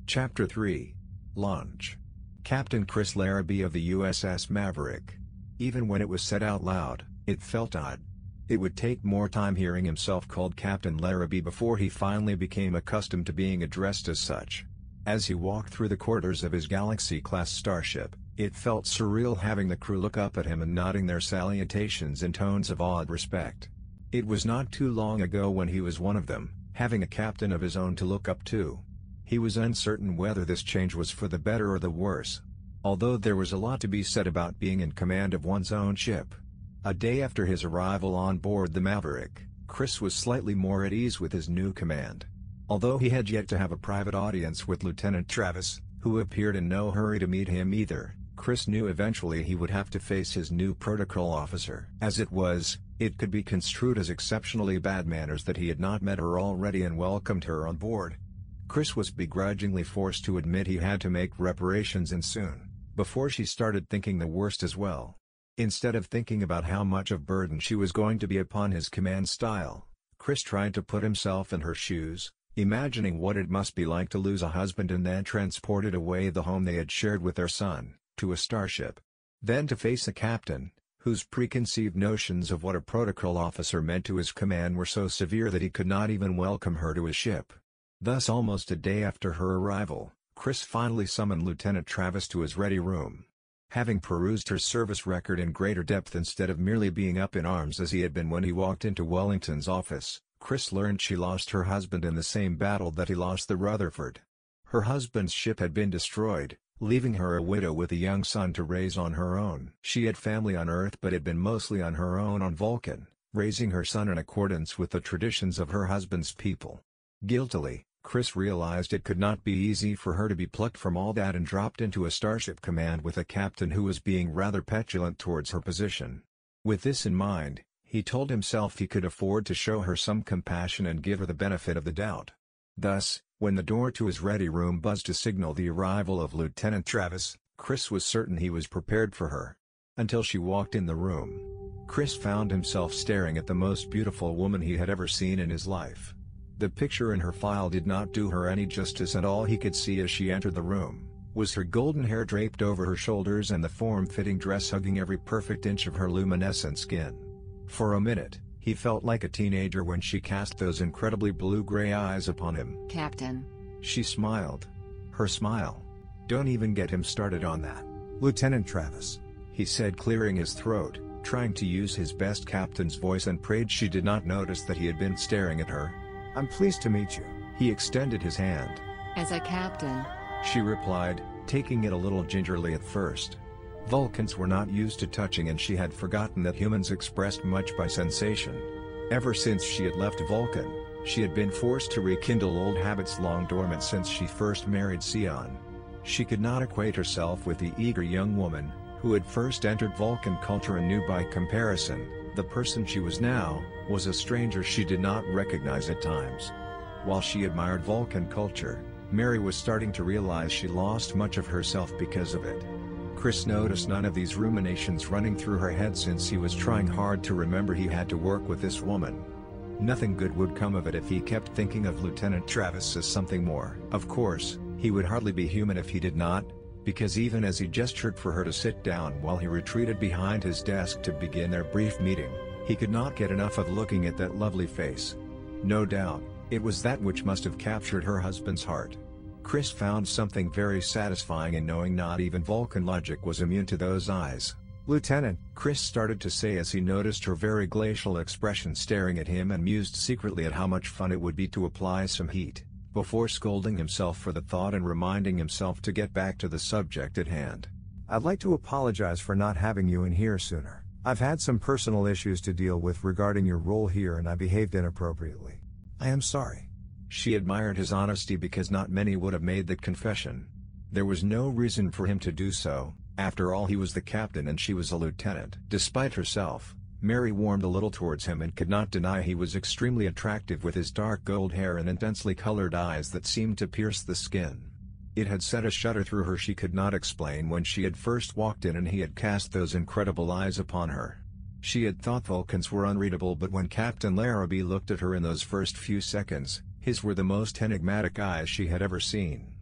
Chapter 3. Launch. Captain Chris Larrabee of the USS Maverick. Even when it was said out loud, it felt odd. It would take more time hearing himself called Captain Larrabee before he finally became accustomed to being addressed as such. As he walked through the corridors of his Galaxy-class starship, it felt surreal having the crew look up at him and nodding their salutations in tones of awed respect. It was not too long ago when he was one of them, having a captain of his own to look up to. He was uncertain whether this change was for the better or the worse. Although there was a lot to be said about being in command of one's own ship. A day after his arrival on board the Maverick, Chris was slightly more at ease with his new command. Although he had yet to have a private audience with Lieutenant Travis, who appeared in no hurry to meet him either, Chris knew eventually he would have to face his new protocol officer. As it was, it could be construed as exceptionally bad manners that he had not met her already and welcomed her on board. Chris was begrudgingly forced to admit he had to make reparations and soon, before she started thinking the worst as well. Instead of thinking about how much of burden she was going to be upon his command style, Chris tried to put himself in her shoes, imagining what it must be like to lose a husband and then transported away the home they had shared with their son, to a starship. Then to face a captain, whose preconceived notions of what a protocol officer meant to his command were so severe that he could not even welcome her to his ship. Thus almost a day after her arrival, Chris finally summoned Lieutenant Travis to his ready room. Having perused her service record in greater depth instead of merely being up in arms as he had been when he walked into Wellington's office, Chris learned she lost her husband in the same battle that he lost the Rutherford. Her husband's ship had been destroyed, leaving her a widow with a young son to raise on her own. She had family on Earth but had been mostly on her own on Vulcan, raising her son in accordance with the traditions of her husband's people. Guiltily, Chris realized it could not be easy for her to be plucked from all that and dropped into a starship command with a captain who was being rather petulant towards her position. With this in mind, he told himself he could afford to show her some compassion and give her the benefit of the doubt. Thus, when the door to his ready room buzzed to signal the arrival of Lieutenant Travis, Chris was certain he was prepared for her. Until she walked in the room. Chris found himself staring at the most beautiful woman he had ever seen in his life. The picture in her file did not do her any justice, and all he could see as she entered the room was her golden hair draped over her shoulders and the form-fitting dress hugging every perfect inch of her luminescent skin. For a minute, he felt like a teenager when she cast those incredibly blue-gray eyes upon him. Captain. She smiled. Her smile. Don't even get him started on that. Lieutenant Travis, he said, clearing his throat, trying to use his best captain's voice, and prayed she did not notice that he had been staring at her. I'm pleased to meet you. He extended his hand. As a captain, she replied, taking it a little gingerly at first. Vulcans were not used to touching, and she had forgotten that humans expressed much by sensation. Ever since she had left Vulcan, she had been forced to rekindle old habits long dormant since she first married Sion. She could not equate herself with the eager young woman, who had first entered Vulcan culture and knew by comparison, the person she was now, was a stranger she did not recognize at times. While she admired Vulcan culture, Mary was starting to realize she lost much of herself because of it. Chris noticed none of these ruminations running through her head since he was trying hard to remember he had to work with this woman. Nothing good would come of it if he kept thinking of Lieutenant Travis as something more. Of course, he would hardly be human if he did not, because even as he gestured for her to sit down while he retreated behind his desk to begin their brief meeting, he could not get enough of looking at that lovely face. No doubt, it was that which must have captured her husband's heart. Chris found something very satisfying in knowing not even Vulcan logic was immune to those eyes. Lieutenant, Chris started to say as he noticed her very glacial expression staring at him and mused secretly at how much fun it would be to apply some heat, before scolding himself for the thought and reminding himself to get back to the subject at hand. I'd like to apologize for not having you in here sooner. I've had some personal issues to deal with regarding your role here and I behaved inappropriately. I am sorry. She admired his honesty because not many would have made that confession. There was no reason for him to do so, after all he was the captain and she was a lieutenant. Despite herself, Mary warmed a little towards him and could not deny he was extremely attractive with his dark gold hair and intensely colored eyes that seemed to pierce the skin. It had sent a shudder through her she could not explain when she had first walked in and he had cast those incredible eyes upon her. She had thought Vulcans were unreadable, but when Captain Larrabee looked at her in those first few seconds, his were the most enigmatic eyes she had ever seen.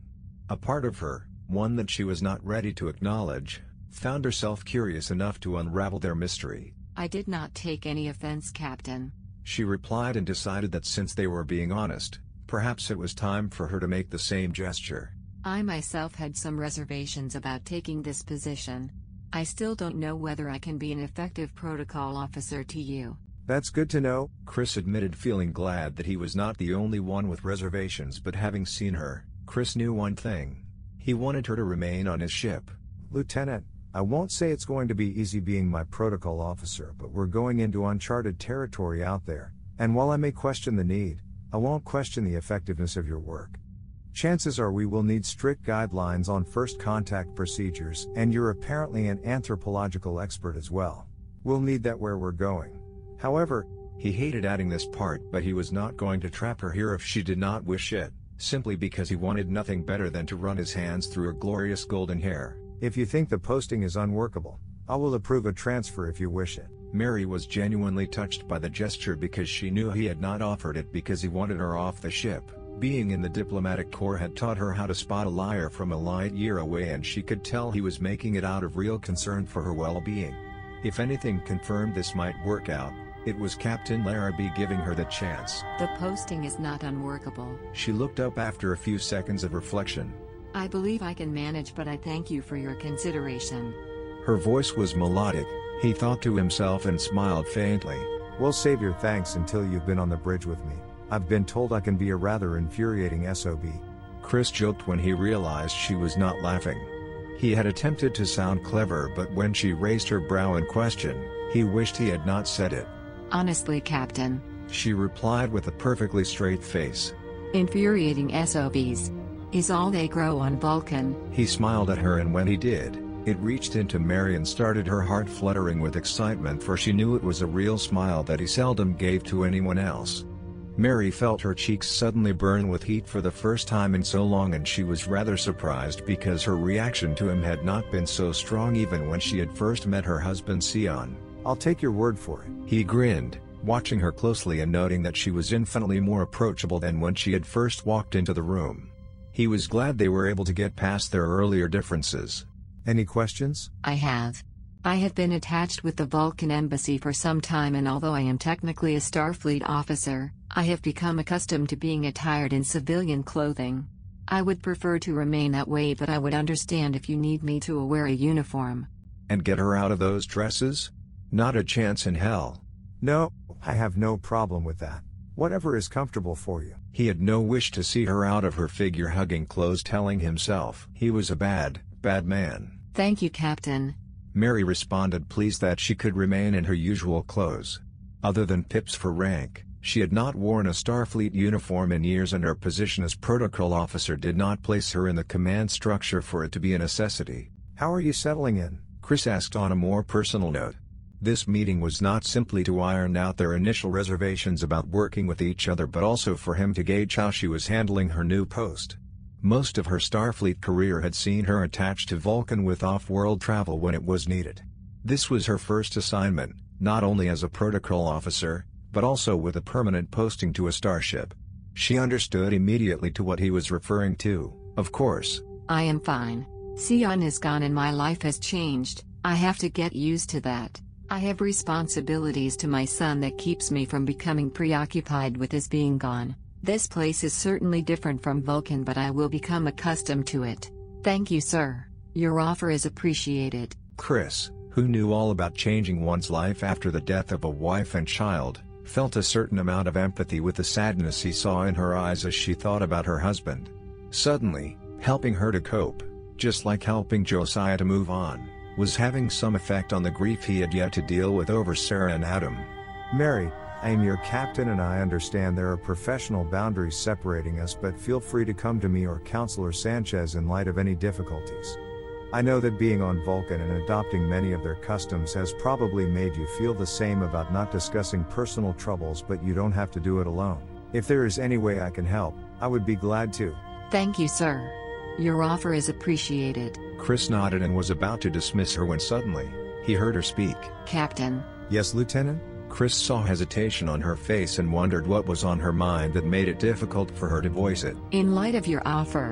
A part of her, one that she was not ready to acknowledge, found herself curious enough to unravel their mystery. I did not take any offense, Captain. She replied and decided that since they were being honest, perhaps it was time for her to make the same gesture. I myself had some reservations about taking this position. I still don't know whether I can be an effective protocol officer to you. That's good to know, Chris admitted, feeling glad that he was not the only one with reservations. But having seen her, Chris knew one thing. He wanted her to remain on his ship. Lieutenant. I won't say it's going to be easy being my protocol officer, but we're going into uncharted territory out there, and while I may question the need, I won't question the effectiveness of your work. Chances are we will need strict guidelines on first contact procedures, and you're apparently an anthropological expert as well. We'll need that where we're going. However, he hated adding this part, but he was not going to trap her here if she did not wish it, simply because he wanted nothing better than to run his hands through her glorious golden hair. If you think the posting is unworkable, I will approve a transfer if you wish it. Mary was genuinely touched by the gesture because she knew he had not offered it because he wanted her off the ship. Being in the diplomatic corps had taught her how to spot a liar from a light year away, and she could tell he was making it out of real concern for her well-being. If anything confirmed this might work out, it was Captain Larrabee giving her the chance. The posting is not unworkable. She looked up after a few seconds of reflection. I believe I can manage, but I thank you for your consideration. Her voice was melodic, he thought to himself, and smiled faintly. We'll save your thanks until you've been on the bridge with me. I've been told I can be a rather infuriating SOB. Chris joked when he realized she was not laughing. He had attempted to sound clever, but when she raised her brow in question, he wished he had not said it. Honestly, Captain, she replied with a perfectly straight face. Infuriating SOBs is all they grow on Vulcan. He smiled at her, and when he did, it reached into Mary and started her heart fluttering with excitement, for she knew it was a real smile that he seldom gave to anyone else. Mary felt her cheeks suddenly burn with heat for the first time in so long, and she was rather surprised because her reaction to him had not been so strong even when she had first met her husband Sion. I'll take your word for it. He grinned, watching her closely and noting that she was infinitely more approachable than when she had first walked into the room. He was glad they were able to get past their earlier differences. Any questions? I have. I have been attached with the Vulcan Embassy for some time, and although I am technically a Starfleet officer, I have become accustomed to being attired in civilian clothing. I would prefer to remain that way, but I would understand if you need me to wear a uniform. And get her out of those dresses? Not a chance in hell. No, I have no problem with that. Whatever is comfortable for you. He had no wish to see her out of her figure-hugging clothes, telling himself he was a bad man. Thank you, Captain. Mary responded, pleased that she could remain in her usual clothes. Other than pips for rank, she had not worn a Starfleet uniform in years, and her position as protocol officer did not place her in the command structure for it to be a necessity. How are you settling in? Chris asked on a more personal note. This meeting was not simply to iron out their initial reservations about working with each other, but also for him to gauge how she was handling her new post. Most of her Starfleet career had seen her attached to Vulcan with off-world travel when it was needed. This was her first assignment, not only as a protocol officer, but also with a permanent posting to a starship. She understood immediately to what he was referring to, of course. I am fine. Sion is gone and my life has changed. I have to get used to that. I have responsibilities to my son that keeps me from becoming preoccupied with his being gone. This place is certainly different from Vulcan, but I will become accustomed to it. Thank you, sir. Your offer is appreciated. Chris, who knew all about changing one's life after the death of a wife and child, felt a certain amount of empathy with the sadness he saw in her eyes as she thought about her husband. Suddenly, helping her to cope, just like helping Josiah to move on, was having some effect on the grief he had yet to deal with over Sarah and Adam. Mary, I am your captain, and I understand there are professional boundaries separating us, but feel free to come to me or Counselor Sanchez in light of any difficulties. I know that being on Vulcan and adopting many of their customs has probably made you feel the same about not discussing personal troubles, but you don't have to do it alone. If there is any way I can help, I would be glad to. Thank you, sir. Your offer is appreciated. Chris nodded and was about to dismiss her when suddenly, he heard her speak. Captain. Yes, Lieutenant? Chris saw hesitation on her face and wondered what was on her mind that made it difficult for her to voice it. In light of your offer,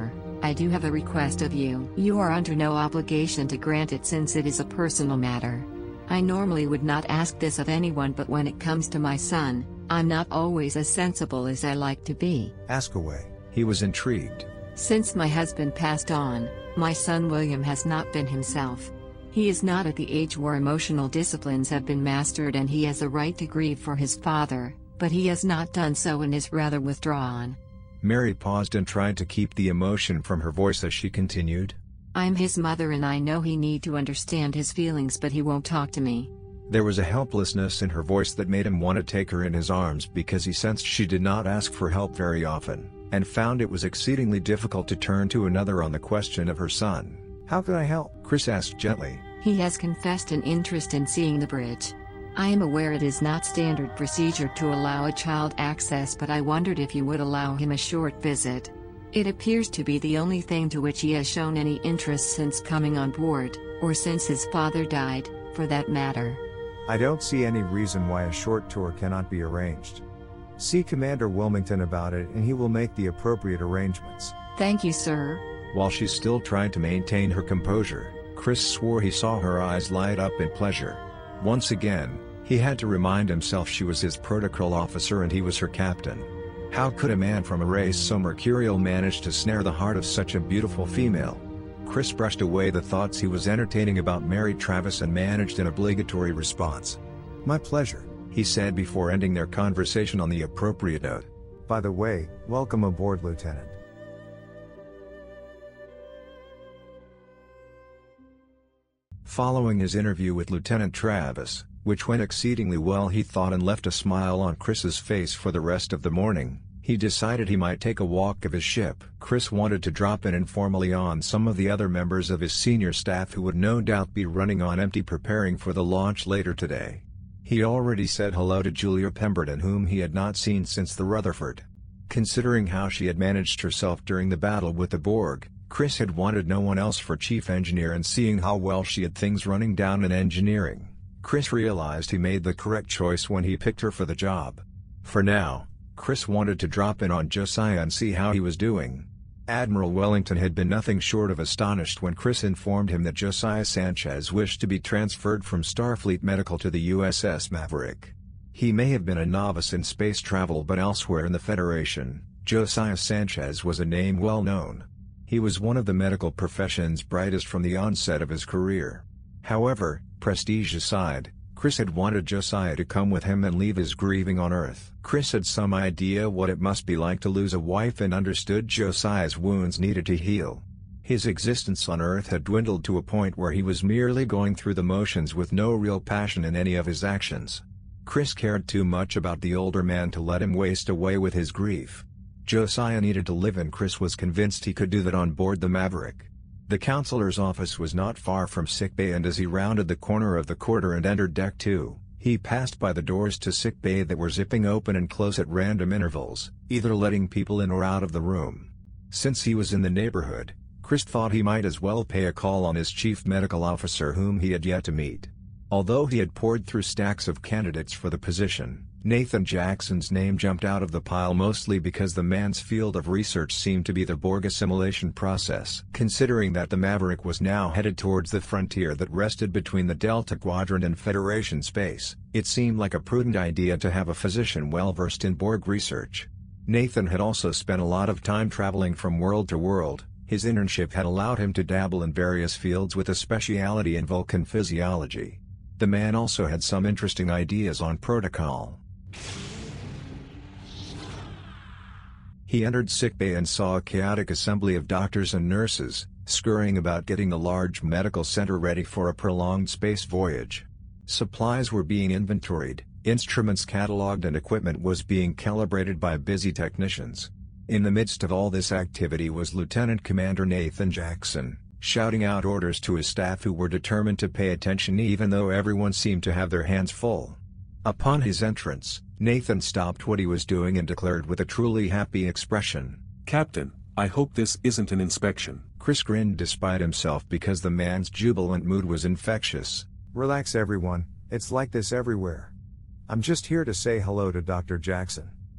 I do have a request of you. You are under no obligation to grant it since it is a personal matter. I normally would not ask this of anyone, but when it comes to my son, I'm not always as sensible as I like to be. Ask away. He was intrigued. Since my husband passed on, my son William has not been himself. He is not at the age where emotional disciplines have been mastered, and he has a right to grieve for his father, but he has not done so and is rather withdrawn. Mary paused and tried to keep the emotion from her voice as she continued. I'm his mother and I know he need to understand his feelings, but he won't talk to me. There was a helplessness in her voice that made him want to take her in his arms, because he sensed she did not ask for help very often, and found it was exceedingly difficult to turn to another on the question of her son. How can I help? Chris asked gently. He has confessed an interest in seeing the bridge. I am aware it is not standard procedure to allow a child access, but I wondered if you would allow him a short visit. It appears to be the only thing to which he has shown any interest since coming on board, or since his father died, for that matter. I don't see any reason why a short tour cannot be arranged. See Commander Wilmington about it and he will make the appropriate arrangements. Thank you, sir. While she still tried to maintain her composure, Chris swore he saw her eyes light up in pleasure. Once again, he had to remind himself she was his protocol officer and he was her captain. How could a man from a race so mercurial manage to snare the heart of such a beautiful female? Chris brushed away the thoughts he was entertaining about Mary Travis and managed an obligatory response. My pleasure, he said before ending their conversation on the appropriate note. By the way, welcome aboard, Lieutenant. Following his interview with Lieutenant Travis, which went exceedingly well he thought and left a smile on Chris's face for the rest of the morning, he decided he might take a walk of his ship. Chris wanted to drop in informally on some of the other members of his senior staff who would no doubt be running on empty preparing for the launch later today. He already said hello to Julia Pemberton, whom he had not seen since the Rutherford. Considering how she had managed herself during the battle with the Borg, Chris had wanted no one else for chief engineer, and seeing how well she had things running down in engineering, Chris realized he made the correct choice when he picked her for the job. For now, Chris wanted to drop in on Josiah and see how he was doing. Admiral Wellington had been nothing short of astonished when Chris informed him that Josiah Sanchez wished to be transferred from Starfleet Medical to the USS Maverick. He may have been a novice in space travel, but elsewhere in the Federation, Josiah Sanchez was a name well known. He was one of the medical profession's brightest from the onset of his career. However, prestige aside, Chris had wanted Josiah to come with him and leave his grieving on Earth. Chris had some idea what it must be like to lose a wife and understood Josiah's wounds needed to heal. His existence on Earth had dwindled to a point where he was merely going through the motions with no real passion in any of his actions. Chris cared too much about the older man to let him waste away with his grief. Josiah needed to live, and Chris was convinced he could do that on board the Maverick. The counselor's office was not far from sickbay, and as he rounded the corner of the corridor and entered Deck 2, he passed by the doors to sickbay that were zipping open and close at random intervals, either letting people in or out of the room. Since he was in the neighborhood, Chris thought he might as well pay a call on his chief medical officer, whom he had yet to meet. Although he had pored through stacks of candidates for the position, Nathan Jackson's name jumped out of the pile, mostly because the man's field of research seemed to be the Borg assimilation process. Considering that the Maverick was now headed towards the frontier that rested between the Delta Quadrant and Federation space, it seemed like a prudent idea to have a physician well versed in Borg research. Nathan had also spent a lot of time traveling from world to world. His internship had allowed him to dabble in various fields with a speciality in Vulcan physiology. The man also had some interesting ideas on protocol. He entered sickbay and saw a chaotic assembly of doctors and nurses, scurrying about getting the large medical center ready for a prolonged space voyage. Supplies were being inventoried, instruments catalogued, and equipment was being calibrated by busy technicians. In the midst of all this activity was Lieutenant Commander Nathan Jackson, shouting out orders to his staff, who were determined to pay attention even though everyone seemed to have their hands full. Upon his entrance, Nathan stopped what he was doing and declared with a truly happy expression, "Captain, I hope this isn't an inspection." Chris grinned despite himself because the man's jubilant mood was infectious. Relax everyone, it's like this everywhere. I'm just here to say hello to Dr. Jackson.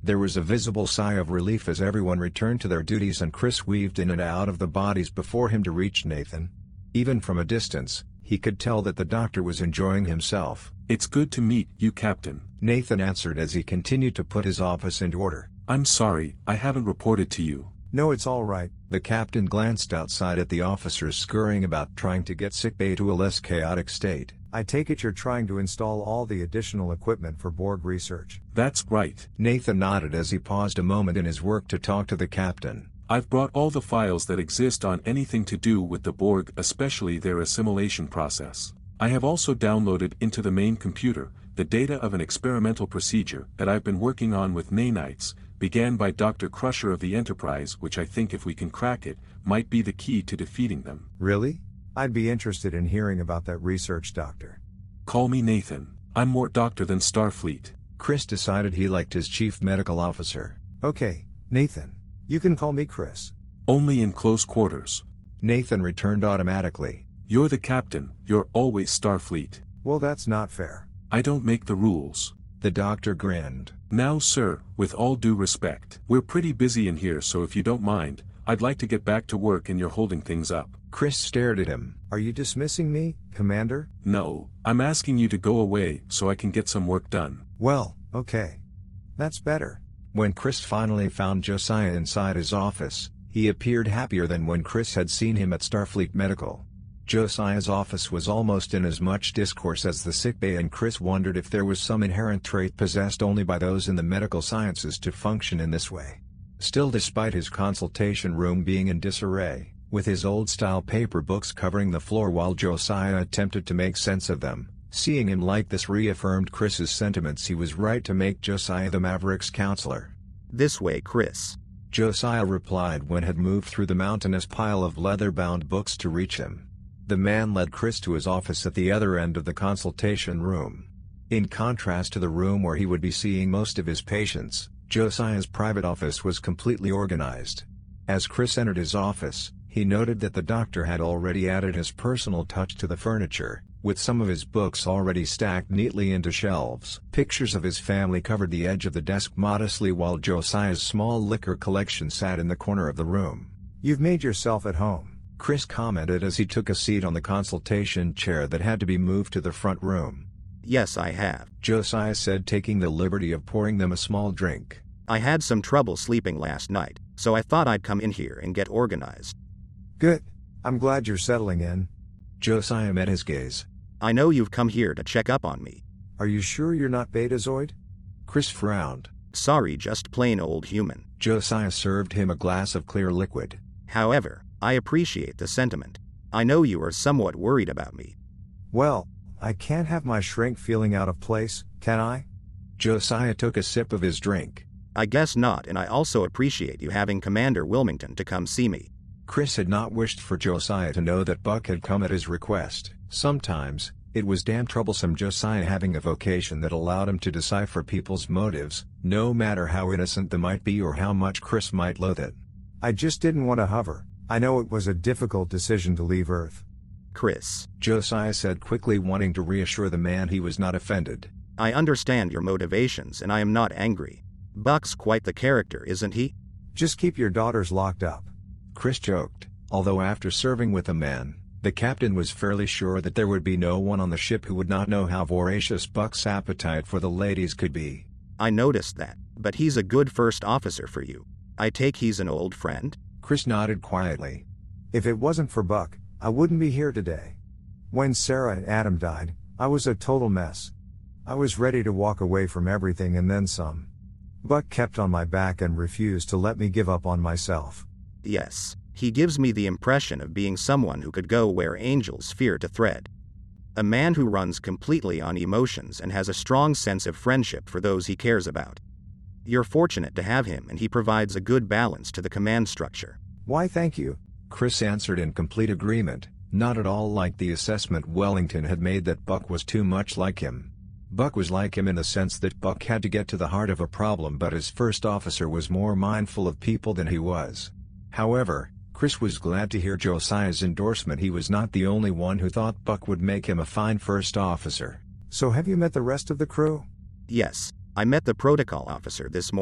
There was a visible sigh of relief as everyone returned to their duties and Chris weaved in and out of the bodies before him to reach Nathan. Even from a distance, he could tell that the doctor was enjoying himself. It's good to meet you, Captain. Nathan answered as he continued to put his office into order. I'm sorry, I haven't reported to you. No, it's all right. The captain glanced outside at the officers scurrying about trying to get sickbay to a less chaotic state. I take it you're trying to install all the additional equipment for Borg research. That's right. Nathan nodded as he paused a moment in his work to talk to the captain. I've brought all the files that exist on anything to do with the Borg, especially their assimilation process. I have also downloaded into the main computer the data of an experimental procedure that I've been working on with nanites, began by Dr. Crusher of the Enterprise, which I think if we can crack it, might be the key to defeating them. Really? I'd be interested in hearing about that research, Doctor. Call me Nathan. I'm more doctor than Starfleet. Chris decided he liked his chief medical officer. Okay, Nathan. You can call me Chris. Only in close quarters. Nathan returned automatically. You're the captain, you're always Starfleet. Well, that's not fair. I don't make the rules. The doctor grinned. Now sir, with all due respect, we're pretty busy in here, so if you don't mind, I'd like to get back to work and you're holding things up. Chris stared at him. Are you dismissing me, Commander? No, I'm asking you to go away so I can get some work done. Well, okay. That's better. When Chris finally found Josiah inside his office, he appeared happier than when Chris had seen him at Starfleet Medical. Josiah's office was almost in as much discourse as the sickbay, and Chris wondered if there was some inherent trait possessed only by those in the medical sciences to function in this way. Still, despite his consultation room being in disarray, with his old-style paper books covering the floor while Josiah attempted to make sense of them, seeing him like this reaffirmed Chris's sentiments. He was right to make Josiah the Maverick's counselor. This way, Chris. Josiah replied when had moved through the mountainous pile of leather-bound books to reach him. The man led Chris to his office at the other end of the consultation room. In contrast to the room where he would be seeing most of his patients, Josiah's private office was completely organized. As Chris entered his office, he noted that the doctor had already added his personal touch to the furniture, with some of his books already stacked neatly into shelves. Pictures of his family covered the edge of the desk modestly, while Josiah's small liquor collection sat in the corner of the room. You've made yourself at home, Chris commented as he took a seat on the consultation chair that had to be moved to the front room. Yes, I have, Josiah said, taking the liberty of pouring them a small drink. I had some trouble sleeping last night, so I thought I'd come in here and get organized. Good. I'm glad you're settling in. Josiah met his gaze. I know you've come here to check up on me. Are you sure you're not Betazoid? Chris frowned. Sorry, just plain old human. Josiah served him a glass of clear liquid. However, I appreciate the sentiment. I know you are somewhat worried about me. Well, I can't have my shrink feeling out of place, can I? Josiah took a sip of his drink. I guess not, and I also appreciate you having Commander Wilmington to come see me. Chris had not wished for Josiah to know that Buck had come at his request. Sometimes, it was damn troublesome Josiah having a vocation that allowed him to decipher people's motives, no matter how innocent they might be or how much Chris might loathe it. I just didn't want to hover. I know it was a difficult decision to leave Earth. Chris, Josiah said quickly, wanting to reassure the man he was not offended. I understand your motivations and I am not angry. Buck's quite the character, isn't he? Just keep your daughters locked up, Chris joked, although after serving with the man, the captain was fairly sure that there would be no one on the ship who would not know how voracious Buck's appetite for the ladies could be. I noticed that, but he's a good first officer for you. I take he's an old friend? Chris nodded quietly. If it wasn't for Buck, I wouldn't be here today. When Sarah and Adam died, I was a total mess. I was ready to walk away from everything and then some. Buck kept on my back and refused to let me give up on myself. Yes, he gives me the impression of being someone who could go where angels fear to tread. A man who runs completely on emotions and has a strong sense of friendship for those he cares about. You're fortunate to have him, and he provides a good balance to the command structure. Why, thank you, Chris answered in complete agreement, not at all like the assessment Wellington had made that Buck was too much like him. Buck was like him in the sense that Buck had to get to the heart of a problem, but his first officer was more mindful of people than he was. However, Chris was glad to hear Josiah's endorsement. He was not the only one who thought Buck would make him a fine first officer. So have you met the rest of the crew? Yes, I met the protocol officer this morning.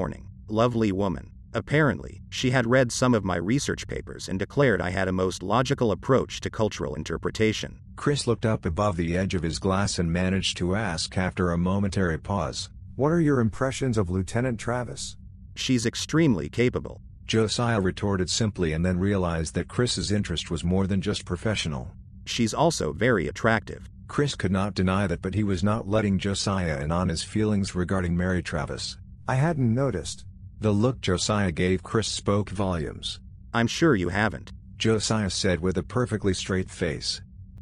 Lovely woman. Apparently, she had read some of my research papers and declared I had a most logical approach to cultural interpretation. Chris looked up above the edge of his glass and managed to ask after a momentary pause. What are your impressions of Lieutenant Travis? She's extremely capable. Josiah retorted simply and then realized that Chris's interest was more than just professional. She's also very attractive. Chris could not deny that, but he was not letting Josiah in on his feelings regarding Mary Travis. I hadn't noticed. The look Josiah gave Chris spoke volumes. I'm sure you haven't, Josiah said with a perfectly straight face.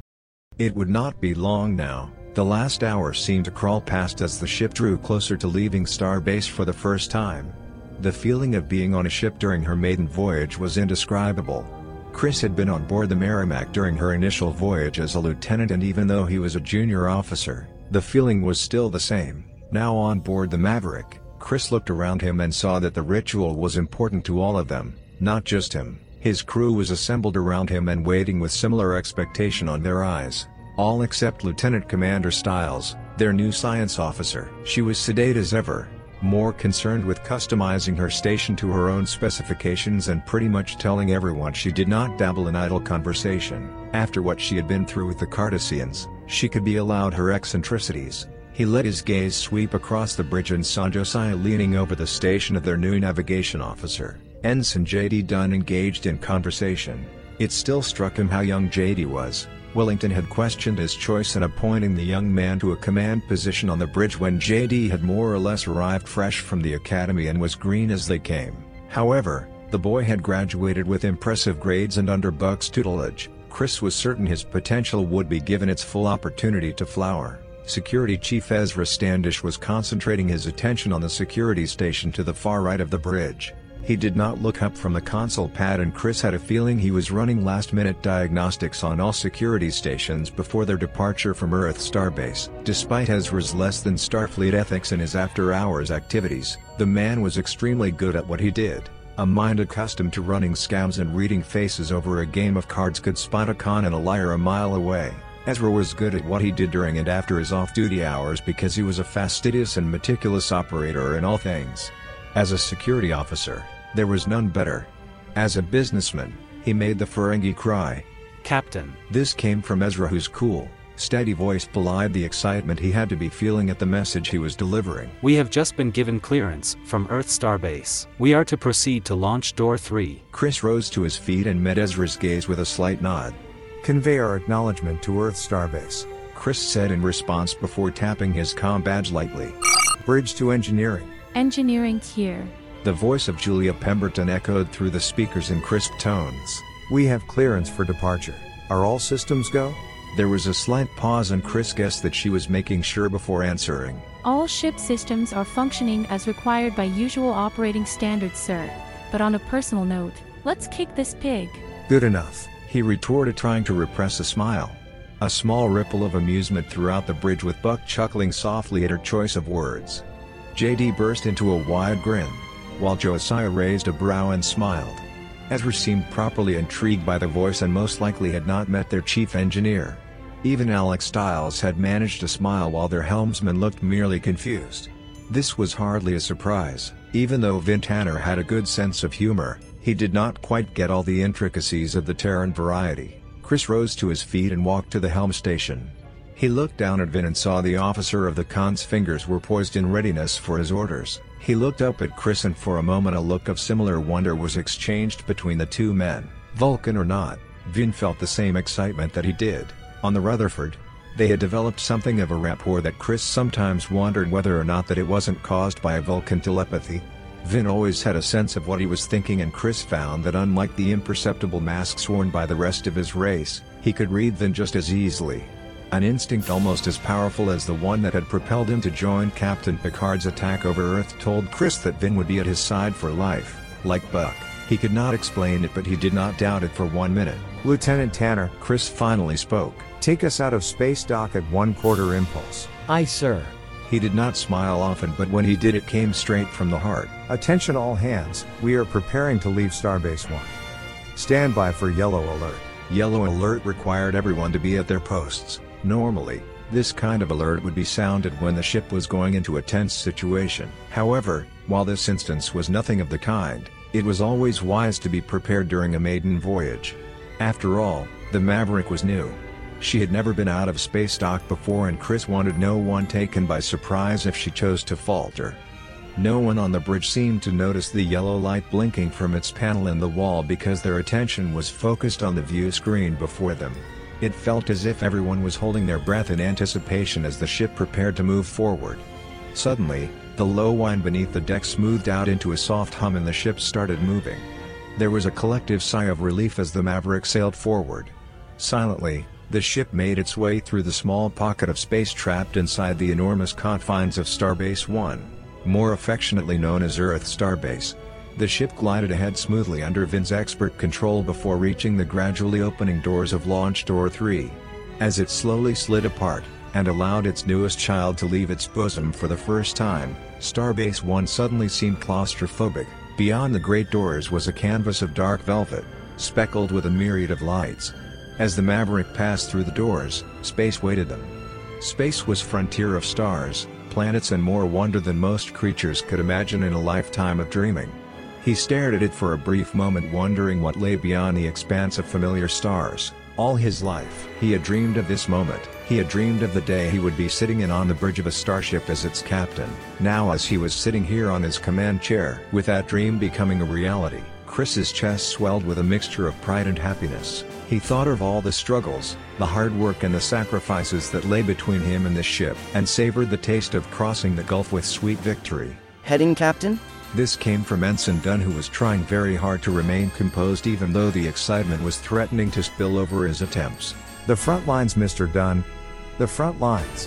It would not be long now. The last hour seemed to crawl past as the ship drew closer to leaving Starbase for the first time. The feeling of being on a ship during her maiden voyage was indescribable. Chris had been on board the Merrimack during her initial voyage as a lieutenant, and even though he was a junior officer, the feeling was still the same. Now on board the Maverick, Chris looked around him and saw that the ritual was important to all of them, not just him. His crew was assembled around him and waiting with similar expectation on their eyes. All except Lieutenant Commander Stiles, their new science officer. She was sedate as ever, more concerned with customizing her station to her own specifications and pretty much telling everyone she did not dabble in idle conversation. After what she had been through with the Cardassians, she could be allowed her eccentricities. He let his gaze sweep across the bridge and saw Josiah leaning over the station of their new navigation officer, Ensign J.D. Dunn, engaged in conversation. It still struck him how young J.D. was. Wellington had questioned his choice in appointing the young man to a command position on the bridge when J.D. had more or less arrived fresh from the academy and was green as they came. However, the boy had graduated with impressive grades, and under Buck's tutelage, Chris was certain his potential would be given its full opportunity to flower. Security Chief Ezra Standish was concentrating his attention on the security station to the far right of the bridge. He did not look up from the console pad, and Chris had a feeling he was running last-minute diagnostics on all security stations before their departure from Earth Starbase. Despite Ezra's less-than-Starfleet ethics in his after-hours activities, the man was extremely good at what he did. A mind accustomed to running scams and reading faces over a game of cards could spot a con and a liar a mile away. Ezra was good at what he did during and after his off-duty hours because he was a fastidious and meticulous operator in all things. As a security officer, there was none better. As a businessman, he made the Ferengi cry. Captain. This came from Ezra, whose cool, steady voice belied the excitement he had to be feeling at the message he was delivering. We have just been given clearance from Earth Starbase. We are to proceed to launch Door 3. Chris rose to his feet and met Ezra's gaze with a slight nod. Convey our acknowledgement to Earth Starbase, Chris said in response before tapping his comm badge lightly. Bridge to engineering. Engineering here. The voice of Julia Pemberton echoed through the speakers in crisp tones. We have clearance for departure. Are all systems go? There was a slight pause, and Chris guessed that she was making sure before answering. All ship systems are functioning as required by usual operating standards, sir. But on a personal note, let's kick this pig. Good enough, he retorted, trying to repress a smile. A small ripple of amusement throughout the bridge, with Buck chuckling softly at her choice of words. J.D. burst into a wide grin, while Josiah raised a brow and smiled. Ezra seemed properly intrigued by the voice and most likely had not met their chief engineer. Even Alex Stiles had managed to smile while their helmsman looked merely confused. This was hardly a surprise. Even though Vin Tanner had a good sense of humor, he did not quite get all the intricacies of the Terran variety. Chris rose to his feet and walked to the helm station. He looked down at Vin and saw the officer of the con's fingers were poised in readiness for his orders. He looked up at Chris, and for a moment a look of similar wonder was exchanged between the two men. Vulcan or not, Vin felt the same excitement that he did. On the Rutherford, they had developed something of a rapport that Chris sometimes wondered whether or not that it wasn't caused by a Vulcan telepathy. Vin always had a sense of what he was thinking, and Chris found that unlike the imperceptible masks worn by the rest of his race, he could read Vin just as easily. An instinct almost as powerful as the one that had propelled him to join Captain Picard's attack over Earth told Chris that Vin would be at his side for life. Like Buck, he could not explain it, but he did not doubt it for 1 minute. Lieutenant Tanner, Chris finally spoke. Take us out of space dock at 1/4 impulse. Aye, sir. He did not smile often, but when he did, it came straight from the heart. Attention all hands, we are preparing to leave Starbase 1. Stand by for yellow alert. Yellow alert required everyone to be at their posts. Normally, This kind of alert would be sounded when the ship was going into a tense situation. However, while this instance was nothing of the kind, it was always wise to be prepared during a maiden voyage. After all, the Maverick was new. She had never been out of space dock before, and Chris wanted no one taken by surprise if she chose to falter. No one on the bridge seemed to notice the yellow light blinking from its panel in the wall because their attention was focused on the view screen before them. It felt as if everyone was holding their breath in anticipation as the ship prepared to move forward. Suddenly, the low whine beneath the deck smoothed out into a soft hum and the ship started moving. There was a collective sigh of relief as the Maverick sailed forward. Silently, the ship made its way through the small pocket of space trapped inside the enormous confines of Starbase 1, more affectionately known as Earth Starbase. The ship glided ahead smoothly under Vin's expert control before reaching the gradually opening doors of Launch Door 3. As it slowly slid apart, and allowed its newest child to leave its bosom for the first time, Starbase 1 suddenly seemed claustrophobic. Beyond the great doors was a canvas of dark velvet, speckled with a myriad of lights. As the Maverick passed through the doors, space waited them. Space was frontier of stars, planets and more wonder than most creatures could imagine in a lifetime of dreaming. He stared at it for a brief moment, wondering what lay beyond the expanse of familiar stars. All his life, he had dreamed of this moment. He had dreamed of the day he would be sitting in on the bridge of a starship as its captain. Now, as he was sitting here on his command chair, with that dream becoming a reality, Chris's chest swelled with a mixture of pride and happiness. He thought of all the struggles, the hard work and the sacrifices that lay between him and this ship, and savored the taste of crossing the gulf with sweet victory. Heading, Captain? This came from Ensign Dunn, who was trying very hard to remain composed even though the excitement was threatening to spill over his attempts. The front lines, Mr. Dunn. The front lines.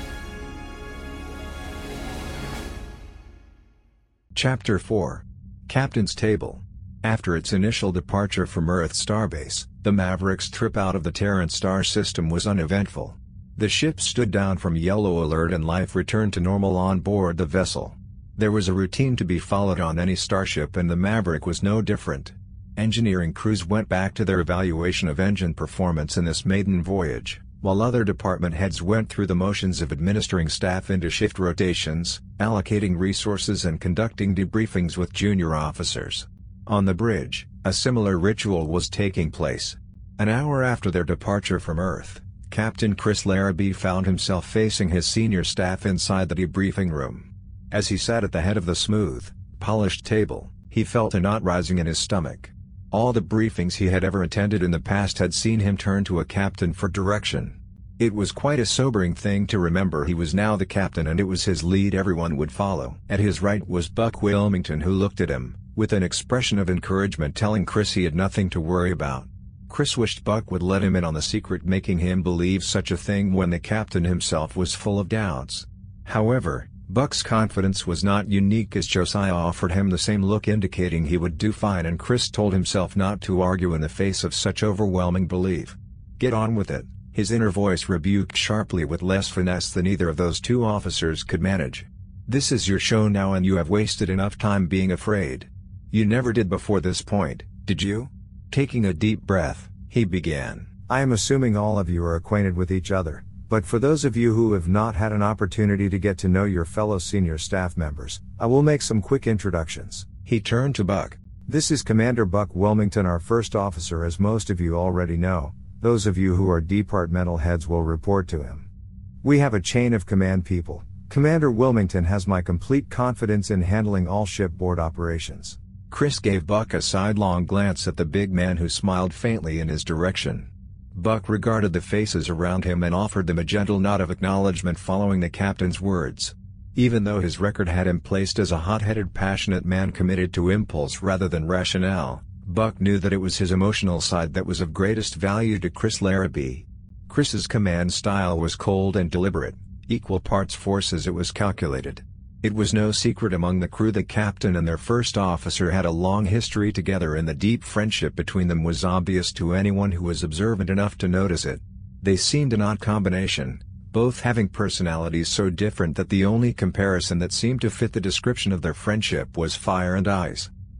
Chapter 4. Captain's Table. After its initial departure from Earth Starbase, the Maverick's trip out of the Terran star system was uneventful. The ship stood down from yellow alert and life returned to normal on board the vessel. There was a routine to be followed on any starship, and the Maverick was no different. Engineering crews went back to their evaluation of engine performance in this maiden voyage, while other department heads went through the motions of administering staff into shift rotations, allocating resources and conducting debriefings with junior officers. On the bridge, a similar ritual was taking place. An hour after their departure from Earth, Captain Chris Larrabee found himself facing his senior staff inside the debriefing room. As he sat at the head of the smooth, polished table, he felt a knot rising in his stomach. All the briefings he had ever attended in the past had seen him turn to a captain for direction. It was quite a sobering thing to remember he was now the captain and it was his lead everyone would follow. At his right was Buck Wilmington, who looked at him, with an expression of encouragement, telling Chris he had nothing to worry about. Chris wished Buck would let him in on the secret, making him believe such a thing when the captain himself was full of doubts. However, Buck's confidence was not unique, as Josiah offered him the same look indicating he would do fine, and Chris told himself not to argue in the face of such overwhelming belief. "Get on with it," his inner voice rebuked sharply with less finesse than either of those two officers could manage. "This is your show now and you have wasted enough time being afraid. You never did before this point, did you?" Taking a deep breath, he began. I am assuming all of you are acquainted with each other. But for those of you who have not had an opportunity to get to know your fellow senior staff members, I will make some quick introductions. He turned to Buck. This is Commander Buck Wilmington, our first officer, as most of you already know. Those of you who are departmental heads will report to him. We have a chain of command people. Commander Wilmington has my complete confidence in handling all shipboard operations. Chris gave Buck a sidelong glance at the big man, who smiled faintly in his direction. Buck regarded the faces around him and offered them a gentle nod of acknowledgement following the captain's words. Even though his record had him placed as a hot-headed, passionate man committed to impulse rather than rationale, Buck knew that it was his emotional side that was of greatest value to Chris Larrabee. Chris's command style was cold and deliberate, equal parts force as it was calculated. It was no secret among the crew the captain and their first officer had a long history together, and the deep friendship between them was obvious to anyone who was observant enough to notice it. They seemed an odd combination, both having personalities so different that the only comparison that seemed to fit the description of their friendship was fire and ice.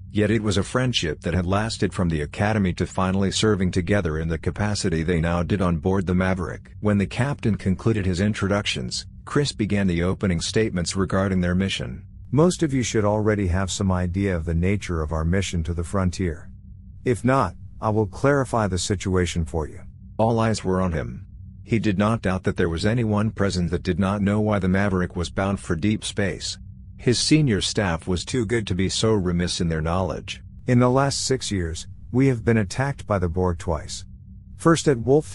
Yet it was a friendship that had lasted from the academy to finally serving together in the capacity they now did on board the Maverick. When the captain concluded his introductions, Chris began the opening statements regarding their mission. Most of you should already have some idea of the nature of our mission to the frontier. If not, I will clarify the situation for you. All eyes were on him. He did not doubt that there was anyone present that did not know why the Maverick was bound for deep space. His senior staff was too good to be so remiss in their knowledge. In the last 6 years, we have been attacked by the Borg twice. First at Wolf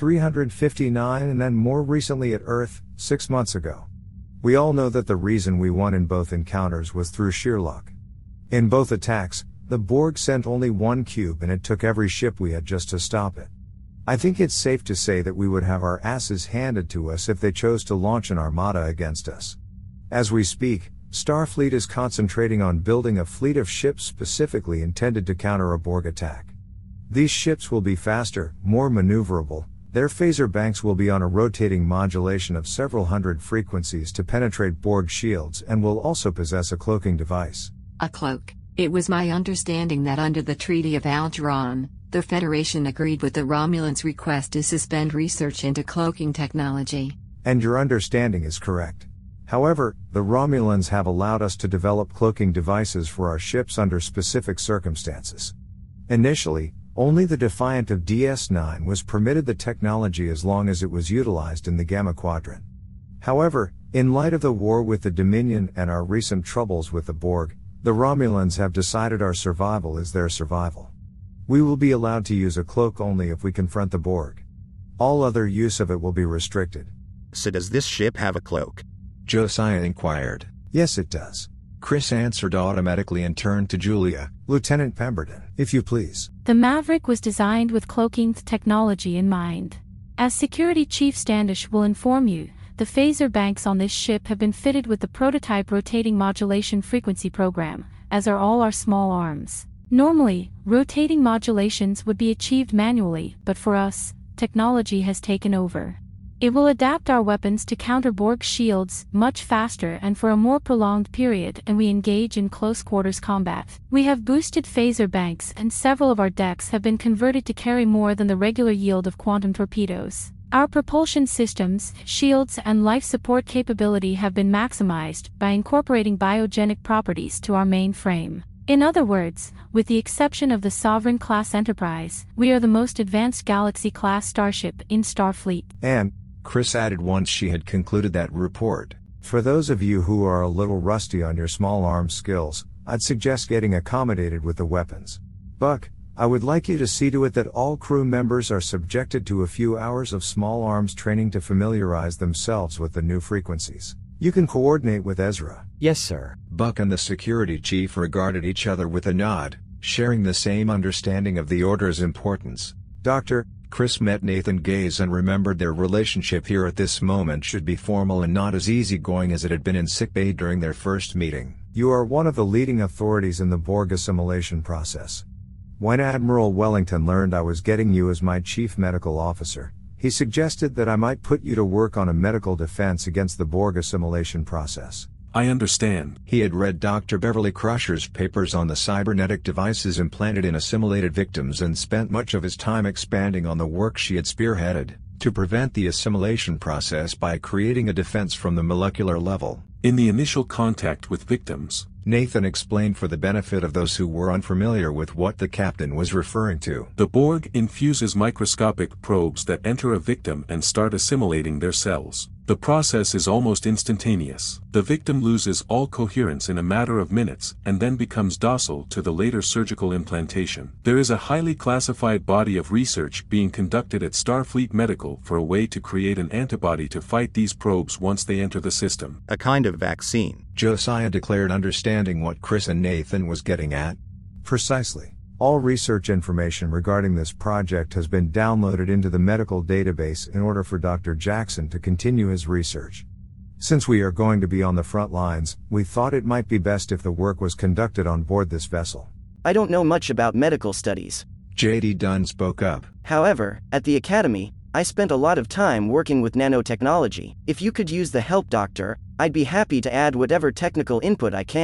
359 and then more recently at Earth, 6 months ago. We all know that the reason we won in both encounters was through sheer luck. In both attacks, the Borg sent only one cube and it took every ship we had just to stop it. I think it's safe to say that we would have our asses handed to us if they chose to launch an armada against us. As we speak, Starfleet is concentrating on building a fleet of ships specifically intended to counter a Borg attack. These ships will be faster, more maneuverable, their phaser banks will be on a rotating modulation of several hundred frequencies to penetrate Borg shields and will also possess a cloaking device. A cloak. It was my understanding that under the Treaty of Alderaan, the Federation agreed with the Romulans' request to suspend research into cloaking technology. And your understanding is correct. However, the Romulans have allowed us to develop cloaking devices for our ships under specific circumstances. Initially, only the Defiant of DS9 was permitted the technology as long as it was utilized in the Gamma Quadrant. However, in light of the war with the Dominion and our recent troubles with the Borg, the Romulans have decided our survival is their survival. We will be allowed to use a cloak only if we confront the Borg. All other use of it will be restricted. So does this ship have a cloak? Josiah inquired. Yes, it does. Chris answered automatically and turned to Julia. Lieutenant Pemberton, if you please. The Maverick was designed with cloaking technology in mind. As Security Chief Standish will inform you, the phaser banks on this ship have been fitted with the prototype rotating modulation frequency program, as are all our small arms. Normally, rotating modulations would be achieved manually, but for us, technology has taken over. It will adapt our weapons to counter Borg shields much faster and for a more prolonged period, and we engage in close-quarters combat. We have boosted phaser banks and several of our decks have been converted to carry more than the regular yield of quantum torpedoes. Our propulsion systems, shields and life support capability have been maximized by incorporating biogenic properties to our main frame. In other words, with the exception of the Sovereign-class Enterprise, we are the most advanced Galaxy-class starship in Starfleet. And, Chris added once she had concluded that report, for those of you who are a little rusty on your small arms skills, I'd suggest getting accommodated with the weapons. Buck, I would like you to see to it that all crew members are subjected to a few hours of small arms training to familiarize themselves with the new frequencies. You can coordinate with Ezra. Yes, sir. Buck and the security chief regarded each other with a nod, sharing the same understanding of the order's importance. Doctor, Chris met Nathan Gaze and remembered their relationship here at this moment should be formal and not as easygoing as it had been in sickbay during their first meeting. You are one of the leading authorities in the Borg assimilation process. When Admiral Wellington learned I was getting you as my chief medical officer, he suggested that I might put you to work on a medical defense against the Borg assimilation process. I understand. He had read Dr. Beverly Crusher's papers on the cybernetic devices implanted in assimilated victims and spent much of his time expanding on the work she had spearheaded, to prevent the assimilation process by creating a defense from the molecular level. In the initial contact with victims, Nathan explained for the benefit of those who were unfamiliar with what the captain was referring to. the Borg infuses microscopic probes that enter a victim and start assimilating their cells. The process is almost instantaneous. The victim loses all coherence in a matter of minutes and then becomes docile to the later surgical implantation. There is a highly classified body of research being conducted at Starfleet Medical for a way to create an antibody to fight these probes once they enter the system. A kind of vaccine. Josiah declared, understanding what Chris and Nathan was getting at. Precisely. All research information regarding this project has been downloaded into the medical database in order for Dr. Jackson to continue his research. Since we are going to be on the front lines, we thought it might be best if the work was conducted on board this vessel. I don't know much about medical studies. J.D. Dunn spoke up. However, at the Academy, I spent a lot of time working with nanotechnology. If you could use the help, Doctor, I'd be happy to add whatever technical input I can.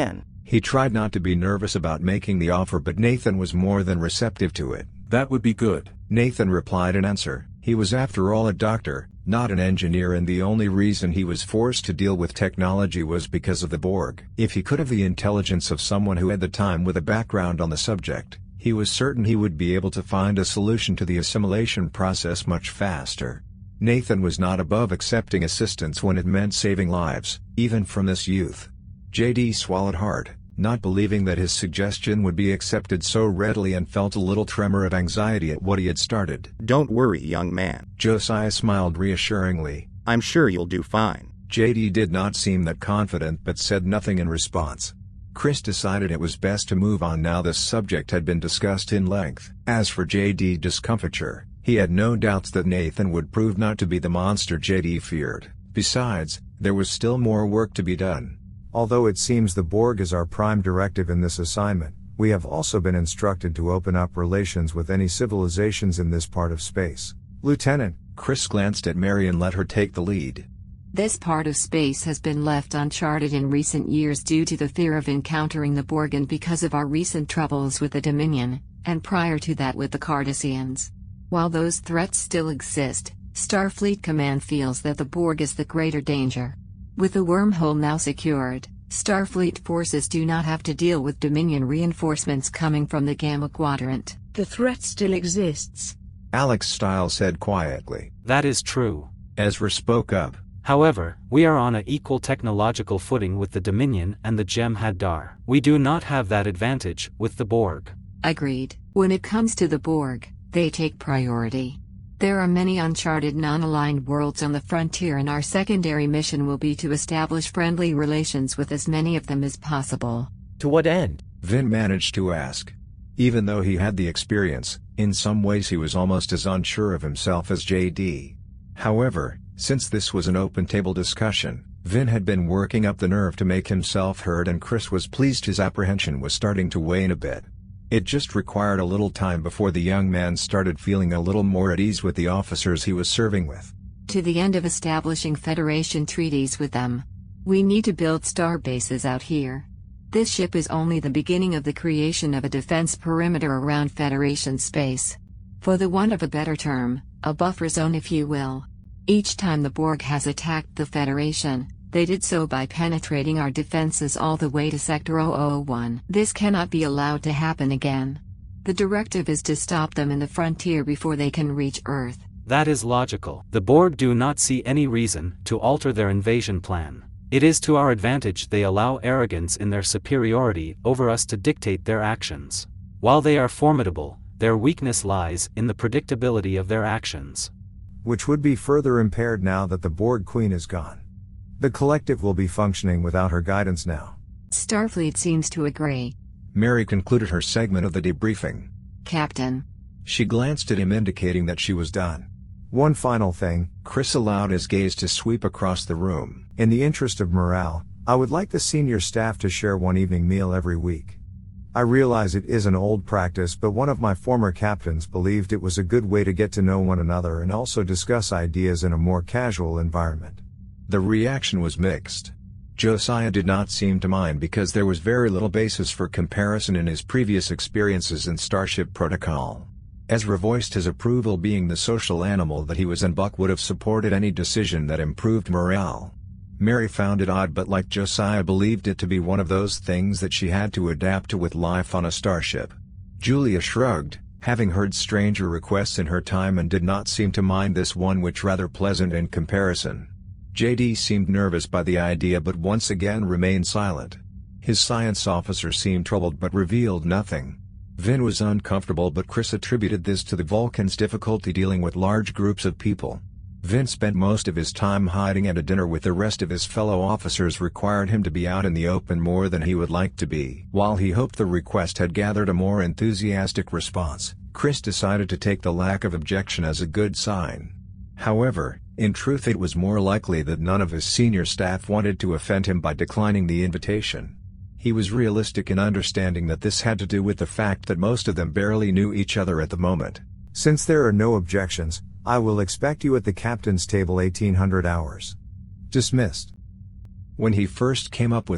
He tried not to be nervous about making the offer, but Nathan was more than receptive to it. That would be good. Nathan replied in answer. He was after all a doctor, not an engineer, and the only reason he was forced to deal with technology was because of the Borg. If he could have the intelligence of someone who had the time with a background on the subject, he was certain he would be able to find a solution to the assimilation process much faster. Nathan was not above accepting assistance when it meant saving lives, even from this youth. JD swallowed hard, not believing that his suggestion would be accepted so readily, and felt a little tremor of anxiety at what he had started. Don't worry, young man. Josiah smiled reassuringly. I'm sure you'll do fine. JD did not seem that confident but said nothing in response. Chris decided it was best to move on now this subject had been discussed in length. As for JD's discomfiture, he had no doubts that Nathan would prove not to be the monster JD feared. Besides, there was still more work to be done. Although it seems the Borg is our prime directive in this assignment, we have also been instructed to open up relations with any civilizations in this part of space. Lieutenant, Chris glanced at Mary and let her take the lead. This part of space has been left uncharted in recent years due to the fear of encountering the Borg and because of our recent troubles with the Dominion, and prior to that with the Cardassians. While those threats still exist, Starfleet Command feels that the Borg is the greater danger. With the wormhole now secured, Starfleet forces do not have to deal with Dominion reinforcements coming from the Gamma Quadrant. The threat still exists, Alex Stiles said quietly. That is true. Ezra spoke up. However, we are on an equal technological footing with the Dominion and the Jem'Hadar. We do not have that advantage with the Borg. Agreed. When it comes to the Borg, they take priority. There are many uncharted non-aligned worlds on the frontier, and our secondary mission will be to establish friendly relations with as many of them as possible. To what end? Vin managed to ask. Even though he had the experience, in some ways he was almost as unsure of himself as JD. However, since this was an open-table discussion, Vin had been working up the nerve to make himself heard, and Chris was pleased his apprehension was starting to wane a bit. It just required a little time before the young man started feeling a little more at ease with the officers he was serving with. To the end of establishing Federation treaties with them. We need to build star bases out here. This ship is only the beginning of the creation of a defense perimeter around Federation space. For the want of a better term, a buffer zone if you will. Each time the Borg has attacked the Federation, they did so by penetrating our defenses all the way to Sector 001. This cannot be allowed to happen again. The directive is to stop them in the frontier before they can reach Earth. That is logical. The Borg do not see any reason to alter their invasion plan. It is to our advantage they allow arrogance in their superiority over us to dictate their actions. While they are formidable, their weakness lies in the predictability of their actions. which would be further impaired now that the Borg Queen is gone. The collective will be functioning without her guidance now. Starfleet seems to agree. Mary concluded her segment of the debriefing. Captain. She glanced at him, indicating that she was done. One final thing, Chris allowed his gaze to sweep across the room. In the interest of morale, I would like the senior staff to share one evening meal every week. I realize it is an old practice, but one of my former captains believed it was a good way to get to know one another and also discuss ideas in a more casual environment. The reaction was mixed. Josiah did not seem to mind because there was very little basis for comparison in his previous experiences in Starship Protocol. Ezra voiced his approval, being the social animal that he was, and Buck would have supported any decision that improved morale. Mary found it odd, but like Josiah believed it to be one of those things that she had to adapt to with life on a starship. Julia shrugged, having heard stranger requests in her time, and did not seem to mind this one, which rather pleasant in comparison. JD seemed nervous by the idea, but once again remained silent. His science officer seemed troubled but revealed nothing. Vin was uncomfortable, but Chris attributed this to the Vulcan's difficulty dealing with large groups of people. Vin spent most of his time hiding, and a dinner with the rest of his fellow officers required him to be out in the open more than he would like to be. While he hoped the request had gathered a more enthusiastic response, Chris decided to take the lack of objection as a good sign. However, in truth, it was more likely that none of his senior staff wanted to offend him by declining the invitation. He was realistic in understanding that this had to do with the fact that most of them barely knew each other at the moment. Since there are no objections, I will expect you at the captain's table 1800 hours. Dismissed. When he first came up with it,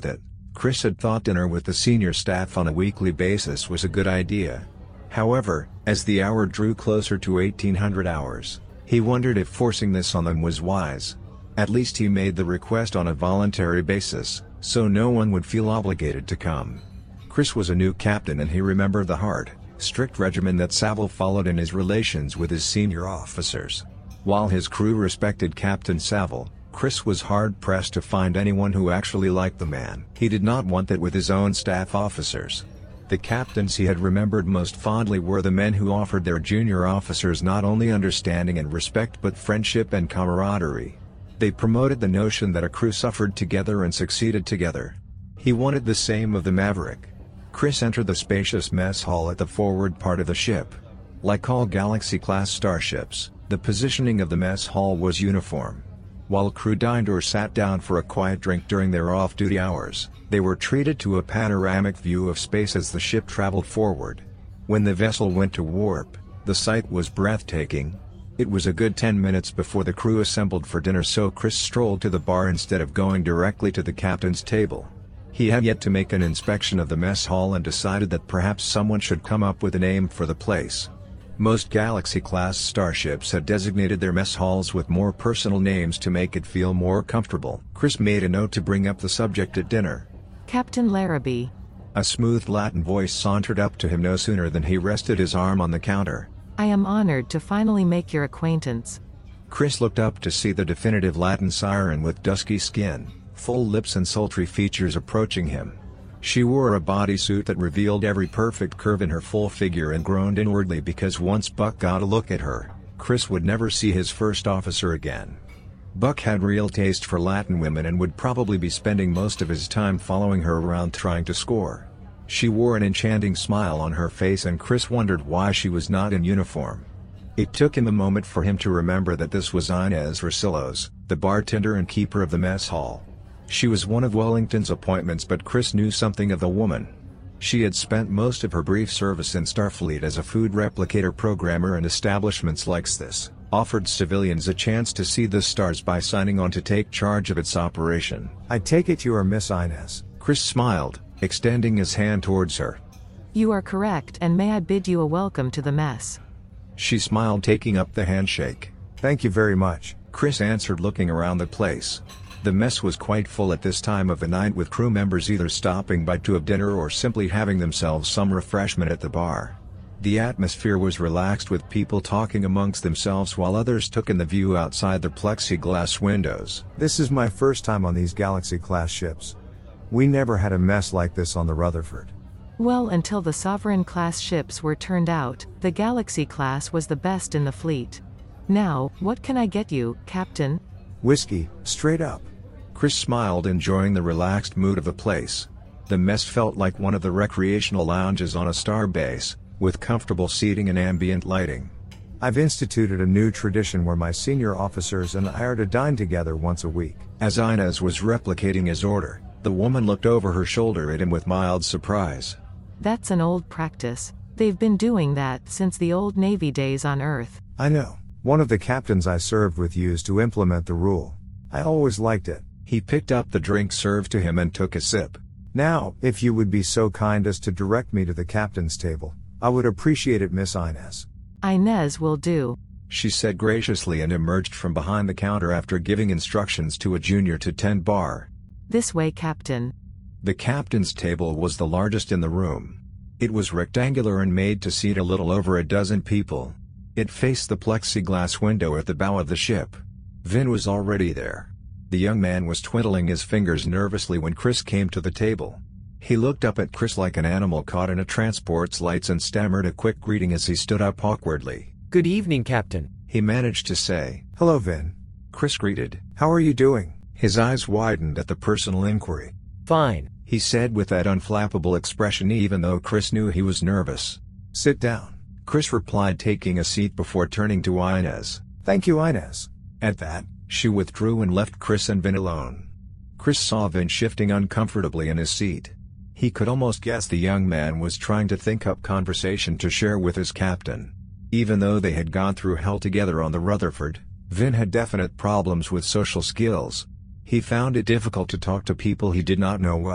Chris had thought dinner with the senior staff on a weekly basis was a good idea. However, as the hour drew closer to 1800 hours, he wondered if forcing this on them was wise. At least he made the request on a voluntary basis, so no one would feel obligated to come. Chris was a new captain and he remembered the hard, strict regimen that Saville followed in his relations with his senior officers. While his crew respected Captain Saville, Chris was hard-pressed to find anyone who actually liked the man. He did not want that with his own staff officers. The captains he had remembered most fondly were the men who offered their junior officers not only understanding and respect but friendship and camaraderie. They promoted the notion that a crew suffered together and succeeded together. He wanted the same of the Maverick. Chris entered the spacious mess hall at the forward part of the ship. Like all Galaxy-class starships, the positioning of the mess hall was uniform. While crew dined or sat down for a quiet drink during their off-duty hours, they were treated to a panoramic view of space as the ship traveled forward. When the vessel went to warp, the sight was breathtaking. It was a good 10 minutes before the crew assembled for dinner, so Chris strolled to the bar instead of going directly to the captain's table. He had yet to make an inspection of the mess hall and decided that perhaps someone should come up with a name for the place. Most Galaxy-class starships had designated their mess halls with more personal names to make it feel more comfortable. Chris made a note to bring up the subject at dinner. Captain Larrabee. A smooth Latin voice sauntered up to him no sooner than he rested his arm on the counter. I am honored to finally make your acquaintance. Chris looked up to see the definitive Latin siren with dusky skin, full lips and sultry features approaching him. She wore a bodysuit that revealed every perfect curve in her full figure and groaned inwardly because once Buck got a look at her, Chris would never see his first officer again. Buck had real taste for Latin women and would probably be spending most of his time following her around trying to score. She wore an enchanting smile on her face and Chris wondered why she was not in uniform. It took him a moment for him to remember that this was Inez Rosillos, the bartender and keeper of the mess hall. She was one of Wellington's appointments, but Chris knew something of the woman. She had spent most of her brief service in Starfleet as a food replicator programmer, and establishments like this offered civilians a chance to see the stars by signing on to take charge of its operation. I take it you are Miss Inez. Chris smiled, extending his hand towards her. You are correct, and may I bid you a welcome to the mess. She smiled, taking up the handshake. Thank you very much. Chris answered, looking around the place. The mess was quite full at this time of the night, with crew members either stopping by to have dinner or simply having themselves some refreshment at the bar. The atmosphere was relaxed, with people talking amongst themselves while others took in the view outside the plexiglass windows. This is my first time on these Galaxy-class ships. We never had a mess like this on the Rutherford. Well, until the Sovereign-class ships were turned out, the Galaxy-class was the best in the fleet. Now, what can I get you, Captain? Whiskey, straight up. Chris smiled, enjoying the relaxed mood of the place. The mess felt like one of the recreational lounges on a star base, with comfortable seating and ambient lighting. I've instituted a new tradition where my senior officers and I are to dine together once a week. As Inez was replicating his order, the woman looked over her shoulder at him with mild surprise. That's an old practice. They've been doing that since the old Navy days on Earth. I know. One of the captains I served with used to implement the rule. I always liked it. He picked up the drink served to him and took a sip. Now, if you would be so kind as to direct me to the captain's table, I would appreciate it, Miss Inez. Inez will do, she said graciously, and emerged from behind the counter after giving instructions to a junior to tend bar. This way, Captain. The captain's table was the largest in the room. It was rectangular and made to seat a little over a dozen people. It faced the plexiglass window at the bow of the ship. Vin was already there. The young man was twiddling his fingers nervously when Chris came to the table. He looked up at Chris like an animal caught in a transport's lights and stammered a quick greeting as he stood up awkwardly. Good evening, Captain. He managed to say. Hello, Vin. Chris greeted. How are you doing? His eyes widened at the personal inquiry. Fine, he said with that unflappable expression, even though Chris knew he was nervous. Sit down. Chris replied, taking a seat before turning to Inez. Thank you, Inez. At that, she withdrew and left Chris and Vin alone. Chris saw Vin shifting uncomfortably in his seat. He could almost guess the young man was trying to think up conversation to share with his captain. Even though they had gone through hell together on the Rutherford, Vin had definite problems with social skills. He found it difficult to talk to people he did not know well,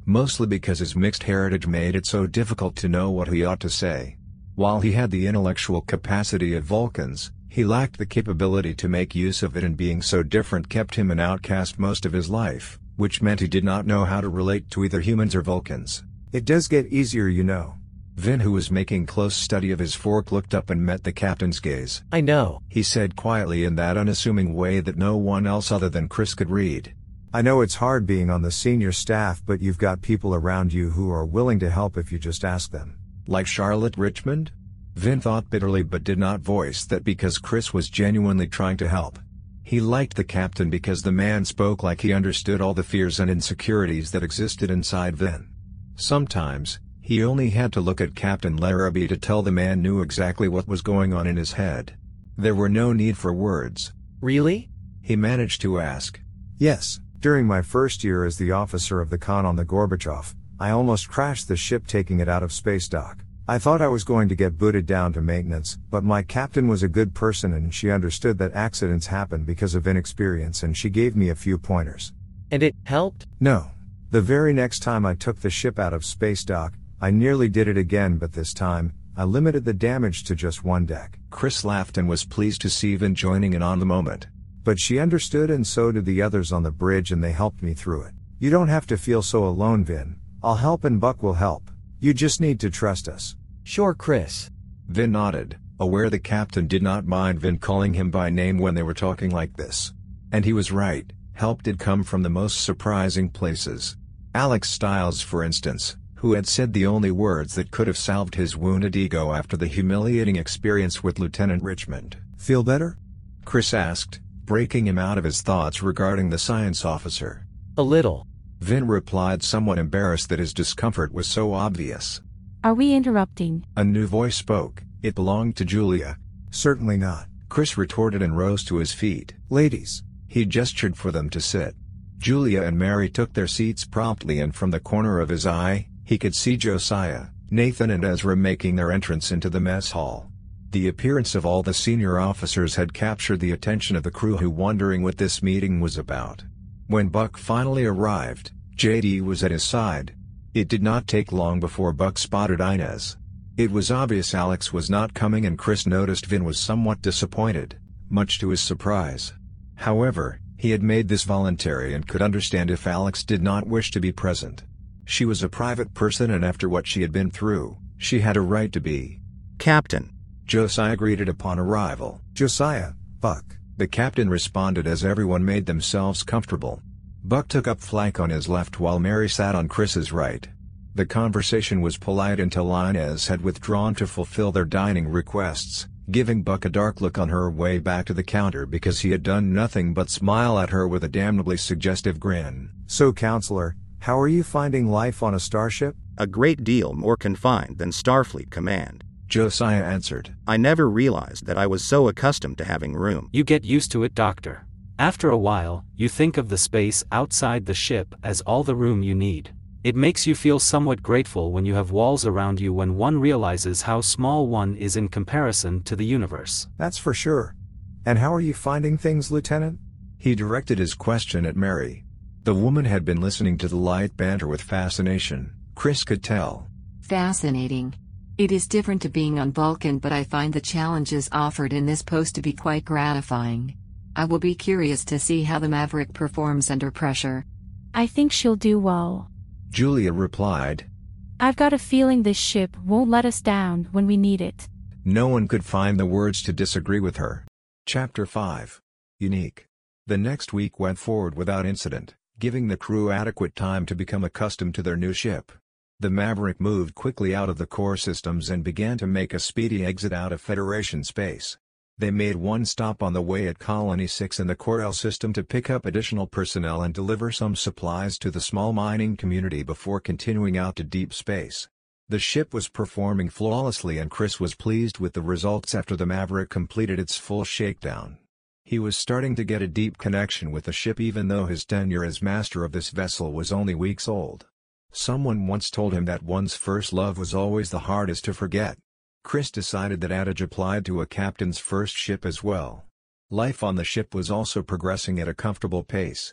mostly because his mixed heritage made it so difficult to know what he ought to say. While he had the intellectual capacity of Vulcans, he lacked the capability to make use of it, and being so different kept him an outcast most of his life, which meant he did not know how to relate to either humans or Vulcans. It does get easier, you know. Vin, who was making close study of his fork, looked up and met the captain's gaze. I know, he said quietly in that unassuming way that no one else other than Chris could read. I know it's hard being on the senior staff, but you've got people around you who are willing to help if you just ask them. Like Charlotte Richmond? Vin thought bitterly but did not voice that because Chris was genuinely trying to help. He liked the captain because the man spoke like he understood all the fears and insecurities that existed inside Vin. Sometimes, he only had to look at Captain Larrabee to tell the man knew exactly what was going on in his head. There were no need for words. Really? He managed to ask. Yes, during my first year as the officer of the Khan on the Gorbachev, I almost crashed the ship taking it out of space dock. I thought I was going to get booted down to maintenance, but my captain was a good person and she understood that accidents happen because of inexperience, and she gave me a few pointers. And it helped? No. The very next time I took the ship out of space dock, I nearly did it again, but this time, I limited the damage to just one deck. Chris laughed and was pleased to see Vin joining in on the moment. But she understood, and so did the others on the bridge, and they helped me through it. You don't have to feel so alone, Vin. I'll help and Buck will help. You just need to trust us. Sure, Chris. Vin nodded, aware the captain did not mind Vin calling him by name when they were talking like this. And he was right, help did come from the most surprising places. Alex Stiles, for instance, who had said the only words that could have salved his wounded ego after the humiliating experience with Lieutenant Richmond. Feel better? Chris asked, breaking him out of his thoughts regarding the science officer. A little. Vin replied, somewhat embarrassed that his discomfort was so obvious. Are we interrupting? A new voice spoke. It belonged to Julia. Certainly not. Chris retorted and rose to his feet. Ladies. He gestured for them to sit. Julia and Mary took their seats promptly, and from the corner of his eye, he could see Josiah, Nathan and Ezra making their entrance into the mess hall. The appearance of all the senior officers had captured the attention of the crew, who wondering what this meeting was about. When Buck finally arrived, JD was at his side. It did not take long before Buck spotted Inez. It was obvious Alex was not coming, and Chris noticed Vin was somewhat disappointed, much to his surprise. However, he had made this voluntary and could understand if Alex did not wish to be present. She was a private person, and after what she had been through, she had a right to be. Captain. Josiah greeted upon arrival. Josiah, Buck. The captain responded as everyone made themselves comfortable. Buck took up flank on his left while Mary sat on Chris's right. The conversation was polite until Inez had withdrawn to fulfill their dining requests, giving Buck a dark look on her way back to the counter because he had done nothing but smile at her with a damnably suggestive grin. So, counselor, how are you finding life on a starship? A great deal more confined than Starfleet Command. Josiah answered. I never realized that I was so accustomed to having room. You get used to it, Doctor. After a while, you think of the space outside the ship as all the room you need. It makes you feel somewhat grateful when you have walls around you, when one realizes how small one is in comparison to the universe. That's for sure. And how are you finding things, Lieutenant? He directed his question at Mary. The woman had been listening to the light banter with fascination, Chris could tell. Fascinating. It is different to being on Vulcan, but I find the challenges offered in this post to be quite gratifying. I will be curious to see how the Maverick performs under pressure. I think she'll do well. Julia replied. I've got a feeling this ship won't let us down when we need it. No one could find the words to disagree with her. Chapter 5. Unique. The next week went forward without incident, giving the crew adequate time to become accustomed to their new ship. The Maverick moved quickly out of the core systems and began to make a speedy exit out of Federation space. They made one stop on the way at Colony 6 in the Corel system to pick up additional personnel and deliver some supplies to the small mining community before continuing out to deep space. The ship was performing flawlessly, and Chris was pleased with the results after the Maverick completed its full shakedown. He was starting to get a deep connection with the ship, even though his tenure as master of this vessel was only weeks old. Someone once told him that one's first love was always the hardest to forget. Chris decided that adage applied to a captain's first ship as well. Life on the ship was also progressing at a comfortable pace.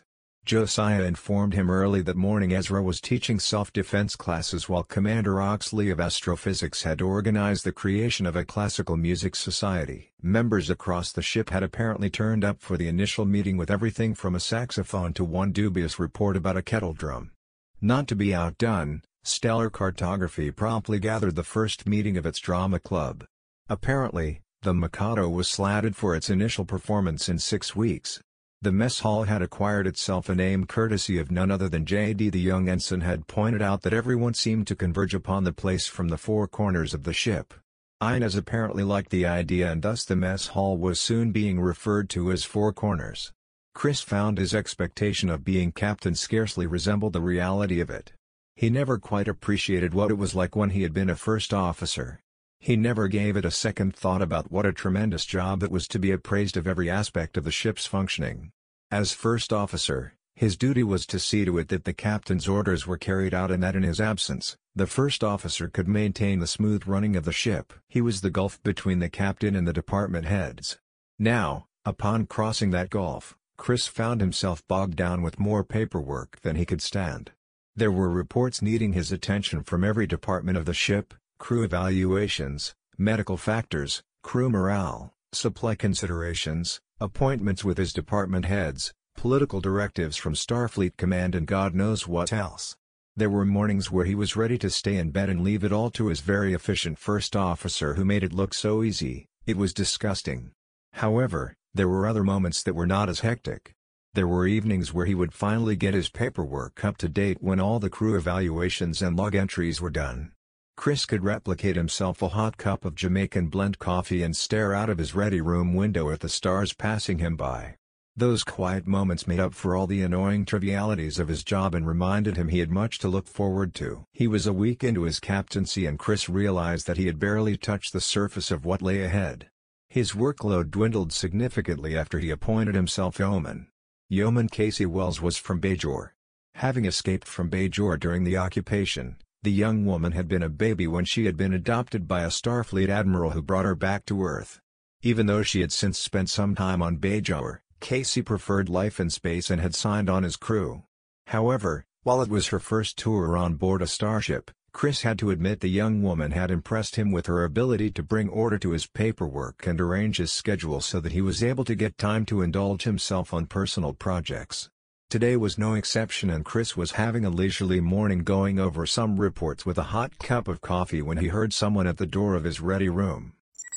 Josiah informed him early that morning Ezra was teaching self-defense classes while Commander Oxley of Astrophysics had organized the creation of a classical music society. Members across the ship had apparently turned up for the initial meeting with everything from a saxophone to one dubious report about a kettle drum. Not to be outdone, Stellar Cartography promptly gathered the first meeting of its drama club. Apparently, the Mikado was slated for its initial performance in 6 weeks. The mess hall had acquired itself a name courtesy of none other than J.D. The young ensign had pointed out that everyone seemed to converge upon the place from the four corners of the ship. Inez apparently liked the idea and thus the mess hall was soon being referred to as Four Corners. Chris found his expectation of being captain scarcely resembled the reality of it. He never quite appreciated what it was like when he had been a first officer. He never gave it a second thought about what a tremendous job it was to be appraised of every aspect of the ship's functioning. As first officer, his duty was to see to it that the captain's orders were carried out and that in his absence, the first officer could maintain the smooth running of the ship. He was the gulf between the captain and the department heads. Now, upon crossing that gulf, Chris found himself bogged down with more paperwork than he could stand. There were reports needing his attention from every department of the ship: crew evaluations, medical factors, crew morale, supply considerations, appointments with his department heads, political directives from Starfleet Command and God knows what else. There were mornings where he was ready to stay in bed and leave it all to his very efficient first officer who made it look so easy. It was disgusting. However, there were other moments that were not as hectic. There were evenings where he would finally get his paperwork up to date when all the crew evaluations and log entries were done. Chris could replicate himself a hot cup of Jamaican blend coffee and stare out of his ready room window at the stars passing him by. Those quiet moments made up for all the annoying trivialities of his job and reminded him he had much to look forward to. He was a week into his captaincy and Chris realized that he had barely touched the surface of what lay ahead. His workload dwindled significantly after he appointed himself yeoman. Yeoman Casey Wells was from Bajor. Having escaped from Bajor during the occupation, the young woman had been a baby when she had been adopted by a Starfleet admiral who brought her back to Earth. Even though she had since spent some time on Bajor, Casey preferred life in space and had signed on as crew. However, while it was her first tour on board a starship, Chris had to admit the young woman had impressed him with her ability to bring order to his paperwork and arrange his schedule so that he was able to get time to indulge himself on personal projects. Today was no exception and Chris was having a leisurely morning going over some reports with a hot cup of coffee when he heard someone at the door of his ready room.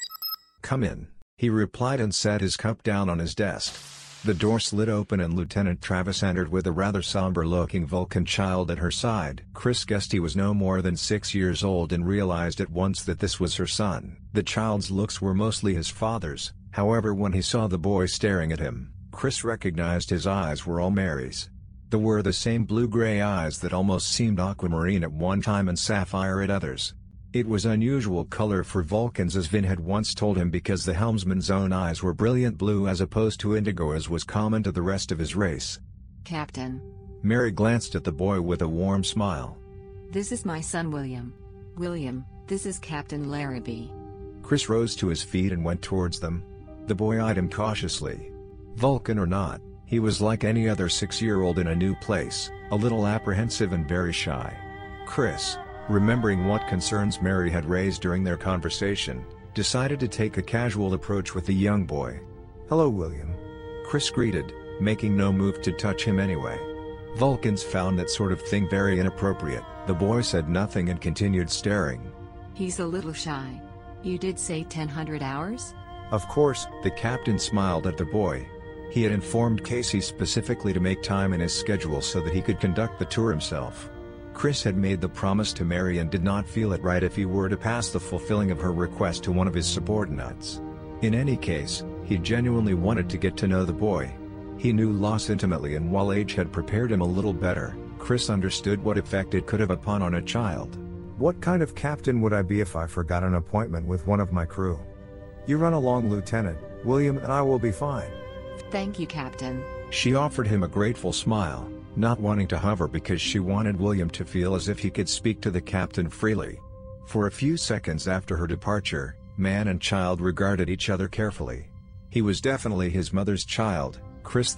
"Come in," he replied and set his cup down on his desk. The door slid open and Lieutenant Travis entered with a rather somber-looking Vulcan child at her side. Chris guessed he was no more than 6 years old and realized at once that this was her son. The child's looks were mostly his father's, however when he saw the boy staring at him, Chris recognized his eyes were all Mary's. They were the same blue-gray eyes that almost seemed aquamarine at one time and sapphire at others. It was unusual color for Vulcans as Vin had once told him because the helmsman's own eyes were brilliant blue as opposed to indigo as was common to the rest of his race. "Captain." Mary glanced at the boy with a warm smile. "This is my son William. William, this is Captain Larrabee." Chris rose to his feet and went towards them. The boy eyed him cautiously. Vulcan or not, he was like any other 6-year-old in a new place, a little apprehensive and very shy. Chris, remembering what concerns Mary had raised during their conversation, decided to take a casual approach with the young boy. "Hello, William," Chris greeted, making no move to touch him anyway. Vulcans found that sort of thing very inappropriate. The boy said nothing and continued staring. "He's a little shy. You did say 1,000 hours?" "Of course." The captain smiled at the boy. He had informed Casey specifically to make time in his schedule so that he could conduct the tour himself. Chris had made the promise to Mary and did not feel it right if he were to pass the fulfilling of her request to one of his subordinates. In any case, he genuinely wanted to get to know the boy. He knew Loss intimately and while age had prepared him a little better, Chris understood what effect it could have upon on a child. "What kind of captain would I be if I forgot an appointment with one of my crew? You run along, Lieutenant. William and I will be fine." "Thank you, Captain." She offered him a grateful smile, not wanting to hover because she wanted William to feel as if he could speak to the captain freely. For a few seconds after her departure, man and child regarded each other carefully. He was definitely his mother's child, Chris thought,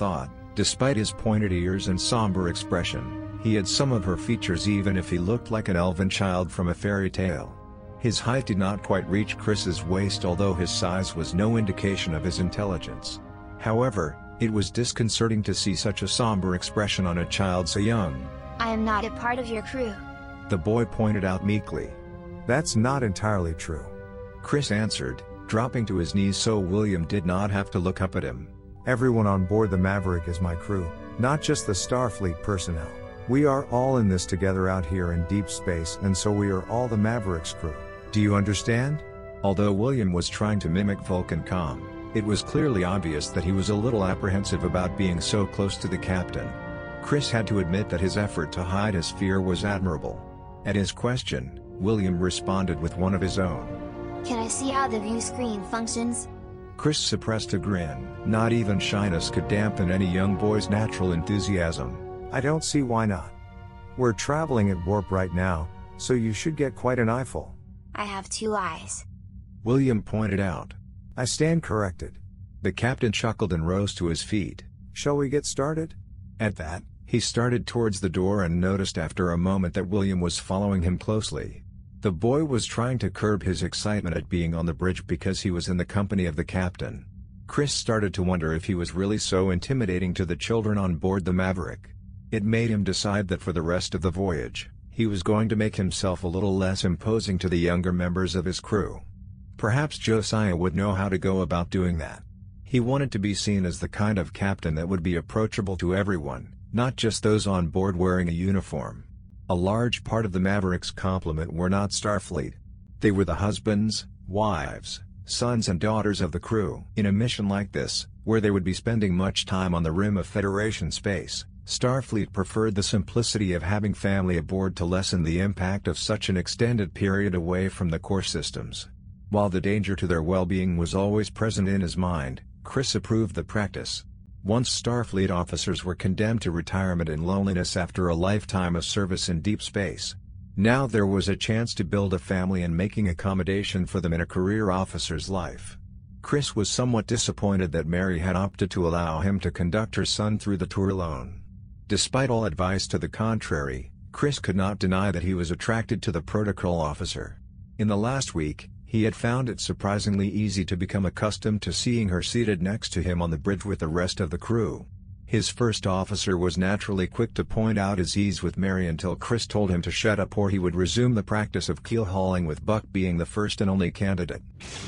Despite his pointed ears and somber expression, he had some of her features even if he looked like an elven child from a fairy tale. His height did not quite reach Chris's waist, although his size was no indication of his intelligence. However, it was disconcerting to see such a somber expression on a child so young. I am not a part of your crew, the boy pointed out meekly. That's not entirely true, Chris answered, dropping to his knees so William did not have to look up at him. Everyone on board the Maverick is my crew, not just the Starfleet personnel. We are all in this together out here in deep space, and so we are all the Maverick's crew. Do you understand? Although William was trying to mimic Vulcan calm, it was clearly obvious that he was a little apprehensive about being so close to the captain. Chris had to admit that his effort to hide his fear was admirable. At his question, William responded with one of his own. Can I see how the view screen functions? Chris suppressed a grin. Not even shyness could dampen any young boy's natural enthusiasm. I don't see why not. We're traveling at warp right now, so you should get quite an eyeful. I have 2 eyes, William pointed out. I stand corrected. The captain chuckled and rose to his feet. Shall we get started? At that, he started towards the door and noticed after a moment that William was following him closely. The boy was trying to curb his excitement at being on the bridge because he was in the company of the captain. Chris started to wonder if he was really so intimidating to the children on board the Maverick. It made him decide that for the rest of the voyage, he was going to make himself a little less imposing to the younger members of his crew. Perhaps Josiah would know how to go about doing that. He wanted to be seen as the kind of captain that would be approachable to everyone, not just those on board wearing a uniform. A large part of the Maverick's complement were not Starfleet. They were the husbands, wives, sons and daughters of the crew. In a mission like this, where they would be spending much time on the rim of Federation space, Starfleet preferred the simplicity of having family aboard to lessen the impact of such an extended period away from the core systems. While the danger to their well-being was always present in his mind, Chris approved the practice. Once Starfleet officers were condemned to retirement and loneliness after a lifetime of service in deep space. Now there was a chance to build a family and making accommodation for them in a career officer's life. Chris was somewhat disappointed that Mary had opted to allow him to conduct her son through the tour alone. Despite all advice to the contrary, Chris could not deny that he was attracted to the protocol officer. In the last week, he had found it surprisingly easy to become accustomed to seeing her seated next to him on the bridge with the rest of the crew. His first officer was naturally quick to point out his ease with Mary until Chris told him to shut up or he would resume the practice of keel hauling, with Buck being the first and only candidate.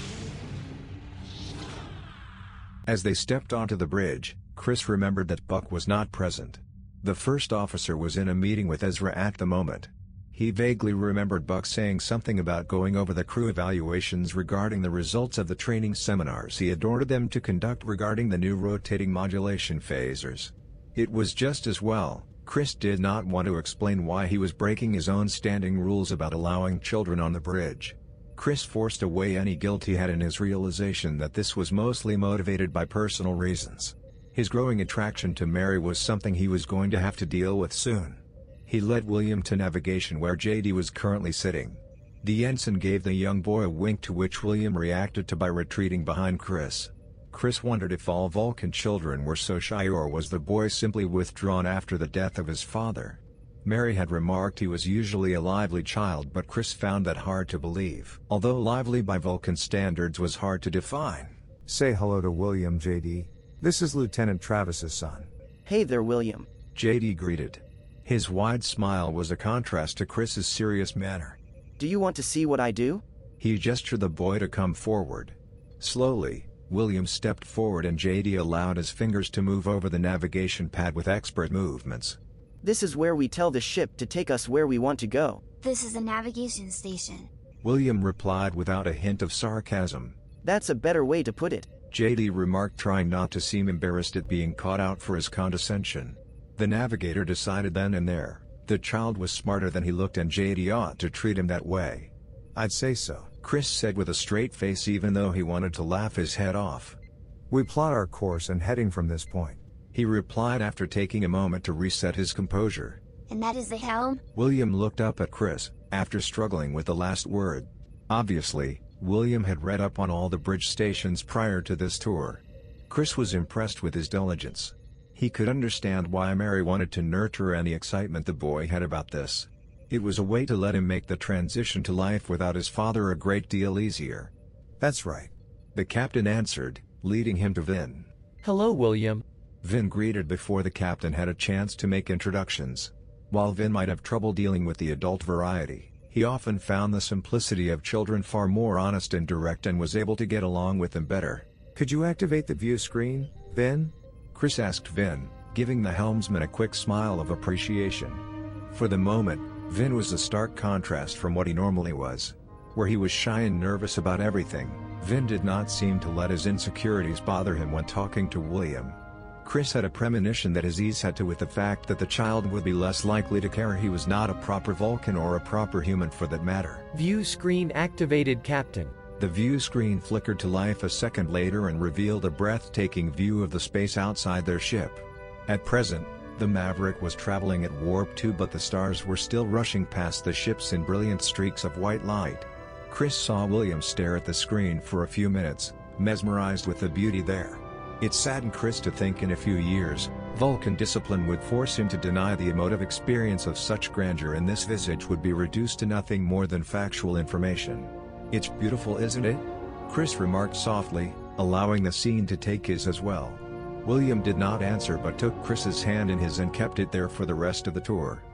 As they stepped onto the bridge, Chris remembered that Buck was not present. The first officer was in a meeting with Ezra at the moment. He vaguely remembered Buck saying something about going over the crew evaluations regarding the results of the training seminars he had ordered them to conduct regarding the new rotating modulation phasers. It was just as well. Chris did not want to explain why he was breaking his own standing rules about allowing children on the bridge. Chris forced away any guilt he had in his realization that this was mostly motivated by personal reasons. His growing attraction to Mary was something he was going to have to deal with soon. He led William to navigation where JD was currently sitting. The ensign gave the young boy a wink, to which William reacted to by retreating behind Chris. Chris wondered if all Vulcan children were so shy, or was the boy simply withdrawn after the death of his father. Mary had remarked he was usually a lively child, but Chris found that hard to believe. Although lively by Vulcan standards was hard to define. Say hello to William, JD. This is Lieutenant Travis's son. Hey there, William. JD greeted. His wide smile was a contrast to Chris's serious manner. Do you want to see what I do? He gestured the boy to come forward. Slowly, William stepped forward and JD allowed his fingers to move over the navigation pad with expert movements. This is where we tell the ship to take us where we want to go. This is a navigation station, William replied without a hint of sarcasm. That's a better way to put it, JD remarked, trying not to seem embarrassed at being caught out for his condescension. The navigator decided then and there, the child was smarter than he looked and JD ought to treat him that way. I'd say so, Chris said with a straight face, even though he wanted to laugh his head off. We plot our course and heading from this point, he replied after taking a moment to reset his composure. And that is the helm? William looked up at Chris, after struggling with the last word. Obviously, William had read up on all the bridge stations prior to this tour. Chris was impressed with his diligence. He could understand why Mary wanted to nurture any excitement the boy had about this. It was a way to let him make the transition to life without his father a great deal easier. That's right. The captain answered, leading him to Vin. Hello, William. Vin greeted before the captain had a chance to make introductions. While Vin might have trouble dealing with the adult variety, he often found the simplicity of children far more honest and direct and was able to get along with them better. Could you activate the view screen, Vin? Chris asked Vin, giving the helmsman a quick smile of appreciation. For the moment, Vin was a stark contrast from what he normally was. Where he was shy and nervous about everything, Vin did not seem to let his insecurities bother him when talking to William. Chris had a premonition that his ease had to with the fact that the child would be less likely to care he was not a proper Vulcan or a proper human for that matter. View screen activated, Captain. The view screen flickered to life a second later and revealed a breathtaking view of the space outside their ship. At present, the Maverick was traveling at warp 2, but the stars were still rushing past the ships in brilliant streaks of white light. Chris saw William stare at the screen for a few minutes, mesmerized with the beauty there. It saddened Chris to think in a few years, Vulcan discipline would force him to deny the emotive experience of such grandeur, and this visage would be reduced to nothing more than factual information. "It's beautiful, isn't it?" Chris remarked softly, allowing the scene to take his as well. William did not answer but took Chris's hand in his and kept it there for the rest of the tour.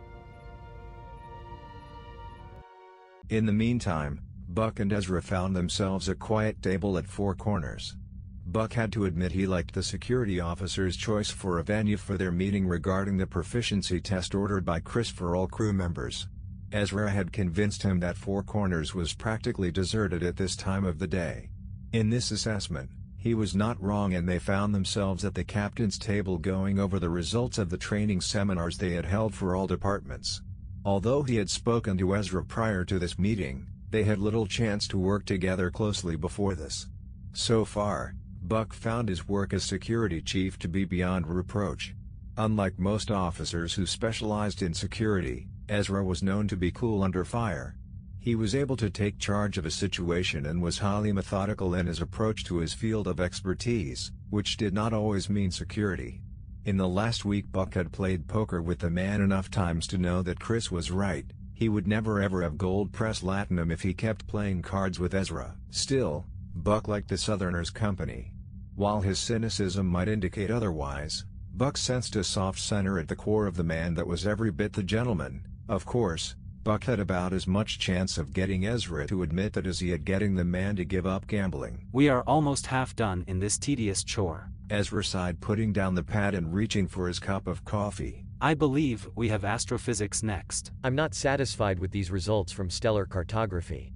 In the meantime, Buck and Ezra found themselves a quiet table at Four Corners. Buck had to admit he liked the security officer's choice for a venue for their meeting regarding the proficiency test ordered by Chris for all crew members. Ezra had convinced him that Four Corners was practically deserted at this time of the day. In this assessment, he was not wrong, and they found themselves at the captain's table going over the results of the training seminars they had held for all departments. Although he had spoken to Ezra prior to this meeting, they had little chance to work together closely before this. So far, Buck found his work as security chief to be beyond reproach. Unlike most officers who specialized in security, Ezra was known to be cool under fire. He was able to take charge of a situation and was highly methodical in his approach to his field of expertise, which did not always mean security. In the last week, Buck had played poker with the man enough times to know that Chris was right. He would never ever have gold press latinum if he kept playing cards with Ezra. Still, Buck liked the Southerner's company. While his cynicism might indicate otherwise, Buck sensed a soft center at the core of the man that was every bit the gentleman. Of course, Buck had about as much chance of getting Ezra to admit that as he had getting the man to give up gambling. We are almost half done in this tedious chore. Ezra sighed, putting down the pad and reaching for his cup of coffee. I believe we have astrophysics next. I'm not satisfied with these results from stellar cartography.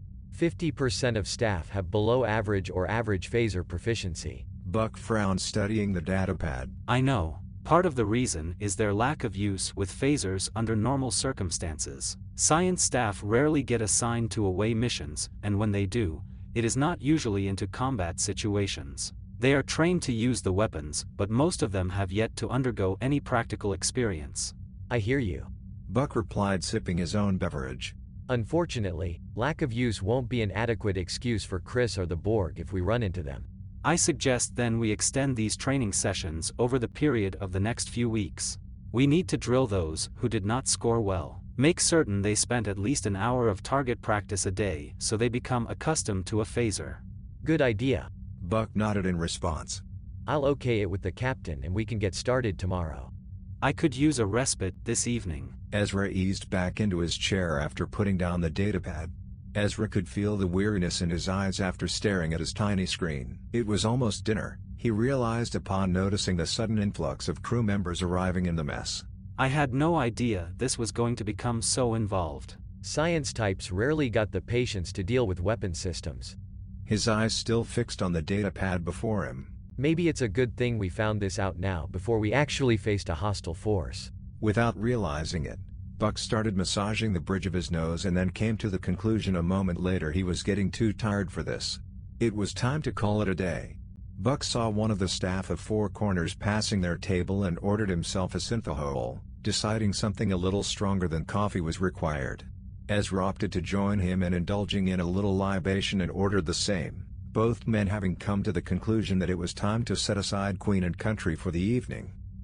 50% of staff have below average or average phaser proficiency. Buck frowned, studying the datapad. I know. Part of the reason is their lack of use with phasers under normal circumstances. Science staff rarely get assigned to away missions, and when they do, it is not usually into combat situations. They are trained to use the weapons, but most of them have yet to undergo any practical experience. I hear you. Buck replied, sipping his own beverage. Unfortunately, lack of use won't be an adequate excuse for Chris or the Borg if we run into them. I suggest then we extend these training sessions over the period of the next few weeks. We need to drill those who did not score well. Make certain they spent at least an hour of target practice a day so they become accustomed to a phaser. Good idea. Buck nodded in response. I'll okay it with the captain and we can get started tomorrow. I could use a respite this evening. Ezra eased back into his chair after putting down the datapad. Ezra could feel the weariness in his eyes after staring at his tiny screen. It was almost dinner, he realized upon noticing the sudden influx of crew members arriving in the mess. I had no idea this was going to become so involved. Science types rarely got the patience to deal with weapon systems. His eyes still fixed on the datapad before him. Maybe it's a good thing we found this out now before we actually faced a hostile force. Without realizing it, Buck started massaging the bridge of his nose and then came to the conclusion a moment later he was getting too tired for this. It was time to call it a day. Buck saw one of the staff of Four Corners passing their table and ordered himself a synthahol, deciding something a little stronger than coffee was required. Ezra opted to join him and indulging in a little libation and ordered the same, both men having come to the conclusion that it was time to set aside Queen and Country for the evening.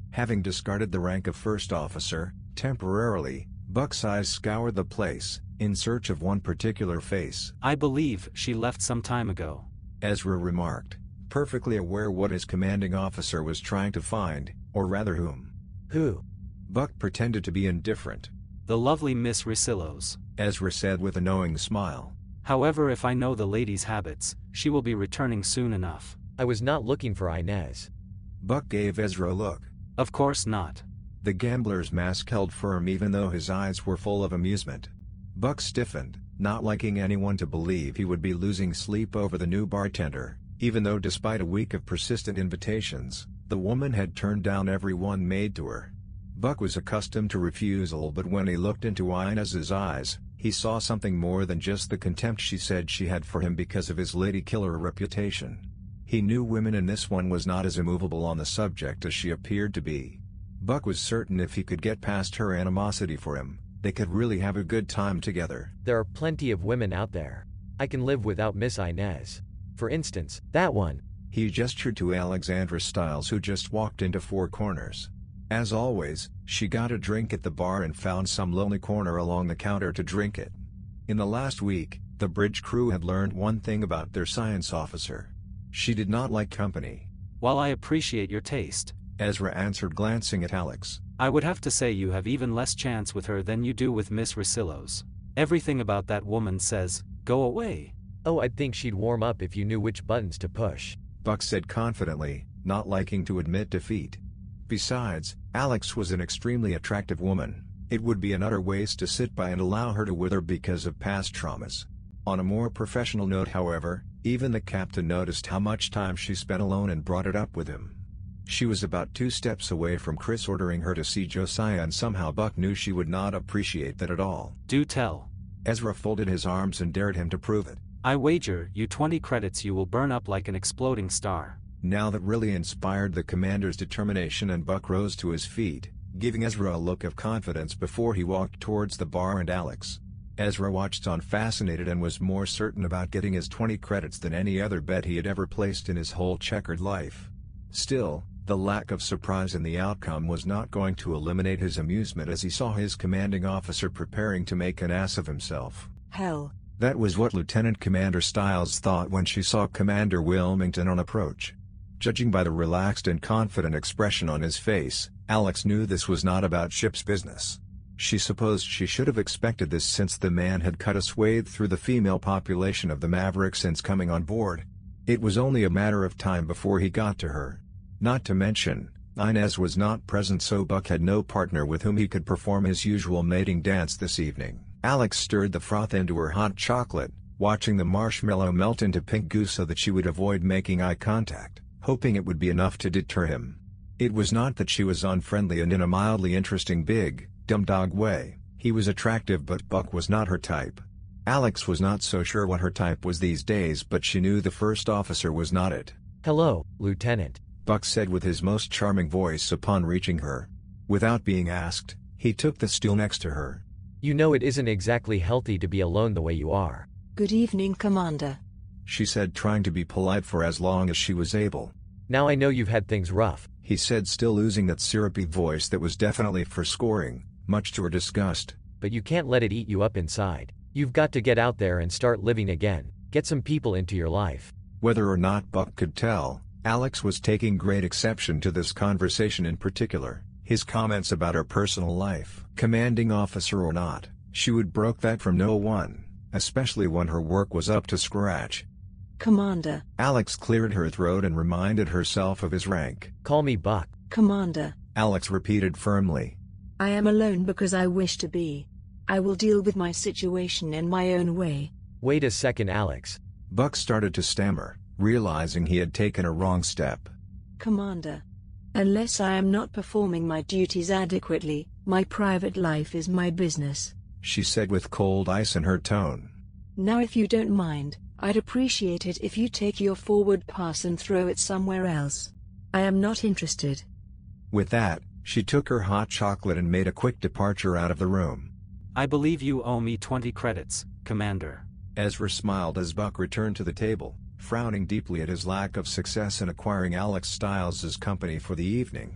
Having discarded the rank of first officer, temporarily, Buck's eyes scoured the place, in search of one particular face. I believe she left some time ago, Ezra remarked, perfectly aware what his commanding officer was trying to find, or rather whom. Who? Buck pretended to be indifferent. The lovely Miss Risillos, Ezra said with a knowing smile. However, if I know the lady's habits, she will be returning soon enough. I was not looking for Inez. Buck gave Ezra a look. Of course not. The gambler's mask held firm even though his eyes were full of amusement. Buck stiffened, not liking anyone to believe he would be losing sleep over the new bartender, even though despite a week of persistent invitations, the woman had turned down every one made to her. Buck was accustomed to refusal, but when he looked into Inez's eyes, he saw something more than just the contempt she said she had for him because of his lady killer reputation. He knew women, and this one was not as immovable on the subject as she appeared to be. Buck was certain if he could get past her animosity for him, they could really have a good time together. There are plenty of women out there. I can live without Miss Inez. For instance, that one. He gestured to Alexandra Stiles, who just walked into Four Corners. As always, she got a drink at the bar and found some lonely corner along the counter to drink it. In the last week, the bridge crew had learned one thing about their science officer. She did not like company. While I appreciate your taste, Ezra answered, glancing at Alex, I would have to say you have even less chance with her than you do with Miss Risillos. Everything about that woman says, go away. Oh, I'd think she'd warm up if you knew which buttons to push, Buck said confidently, not liking to admit defeat. Besides, Alex was an extremely attractive woman. It would be an utter waste to sit by and allow her to wither because of past traumas. On a more professional note, however, even the captain noticed how much time she spent alone and brought it up with him. She was about 2 steps away from Chris ordering her to see Josiah, and somehow Buck knew she would not appreciate that at all. Do tell. Ezra folded his arms and dared him to prove it. I wager you 20 credits you will burn up like an exploding star. Now that really inspired the commander's determination, and Buck rose to his feet, giving Ezra a look of confidence before he walked towards the bar and Alex. Ezra watched on fascinated and was more certain about getting his 20 credits than any other bet he had ever placed in his whole checkered life. Still, the lack of surprise in the outcome was not going to eliminate his amusement as he saw his commanding officer preparing to make an ass of himself. Hell. That was what Lieutenant Commander Stiles thought when she saw Commander Wilmington on approach. Judging by the relaxed and confident expression on his face, Alex knew this was not about ship's business. She supposed she should have expected this since the man had cut a swathe through the female population of the Maverick since coming on board. It was only a matter of time before he got to her. Not to mention, Inez was not present, so Buck had no partner with whom he could perform his usual mating dance this evening. Alex stirred the froth into her hot chocolate, watching the marshmallow melt into pink goo so that she would avoid making eye contact, hoping it would be enough to deter him. It was not that she was unfriendly, and in a mildly interesting big, dumb dog way, he was attractive, but Buck was not her type. Alex was not so sure what her type was these days, but she knew the first officer was not it. Hello, Lieutenant, Buck said with his most charming voice upon reaching her. Without being asked, he took the stool next to her. You know it isn't exactly healthy to be alone the way you are. Good evening, Commander, she said, trying to be polite for as long as she was able. Now I know you've had things rough, he said, still losing that syrupy voice that was definitely for scoring, much to her disgust. But you can't let it eat you up inside. You've got to get out there and start living again, get some people into your life. Whether or not Buck could tell, Alex was taking great exception to this conversation in particular. His comments about her personal life, commanding officer or not, she would broke that from no one, especially when her work was up to scratch. Commander. Alex cleared her throat and reminded herself of his rank. Call me Buck. Commander. Alex repeated firmly. I am alone because I wish to be. I will deal with my situation in my own way. Wait a second, Alex. Buck started to stammer, realizing he had taken a wrong step. Commander. Unless I am not performing my duties adequately, my private life is my business, she said with cold ice in her tone. Now if you don't mind, I'd appreciate it if you take your forward pass and throw it somewhere else. I am not interested. With that, she took her hot chocolate and made a quick departure out of the room. I believe you owe me 20 credits, Commander. Ezra smiled as Buck returned to the table, frowning deeply at his lack of success in acquiring Alex Stiles' company for the evening.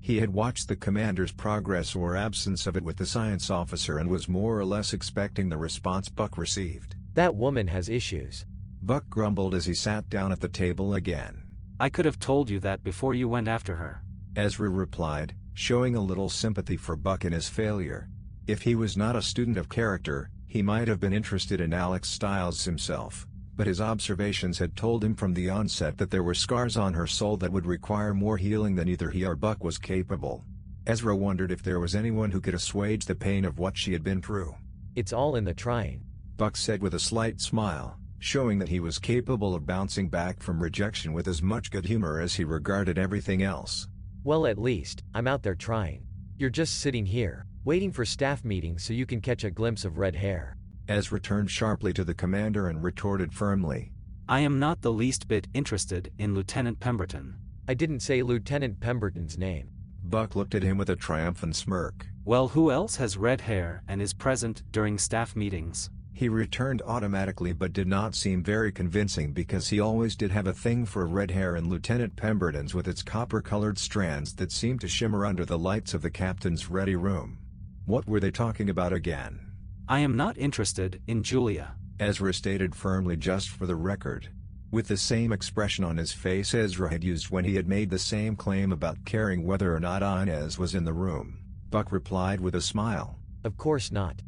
He had watched the commander's progress or absence of it with the science officer and was more or less expecting the response Buck received. That woman has issues. Buck grumbled as he sat down at the table again. I could have told you that before you went after her. Ezra replied, showing a little sympathy for Buck in his failure. If he was not a student of character, he might have been interested in Alex Stiles himself, but his observations had told him from the onset that there were scars on her soul that would require more healing than either he or Buck was capable. Ezra wondered if there was anyone who could assuage the pain of what she had been through. It's all in the trying, Buck said with a slight smile, showing that he was capable of bouncing back from rejection with as much good humor as he regarded everything else. Well, at least, I'm out there trying. You're just sitting here, waiting for staff meetings so you can catch a glimpse of red hair. Ezra turned sharply to the commander and retorted firmly. I am not the least bit interested in Lieutenant Pemberton. I didn't say Lieutenant Pemberton's name. Buck looked at him with a triumphant smirk. Well, who else has red hair and is present during staff meetings? He returned automatically but did not seem very convincing because he always did have a thing for red hair and Lieutenant Pemberton's with its copper-colored strands that seemed to shimmer under the lights of the captain's ready room. What were they talking about again? I am not interested in Julia, Ezra stated firmly just for the record. With the same expression on his face Ezra had used when he had made the same claim about caring whether or not Inez was in the room, Buck replied with a smile. Of course not.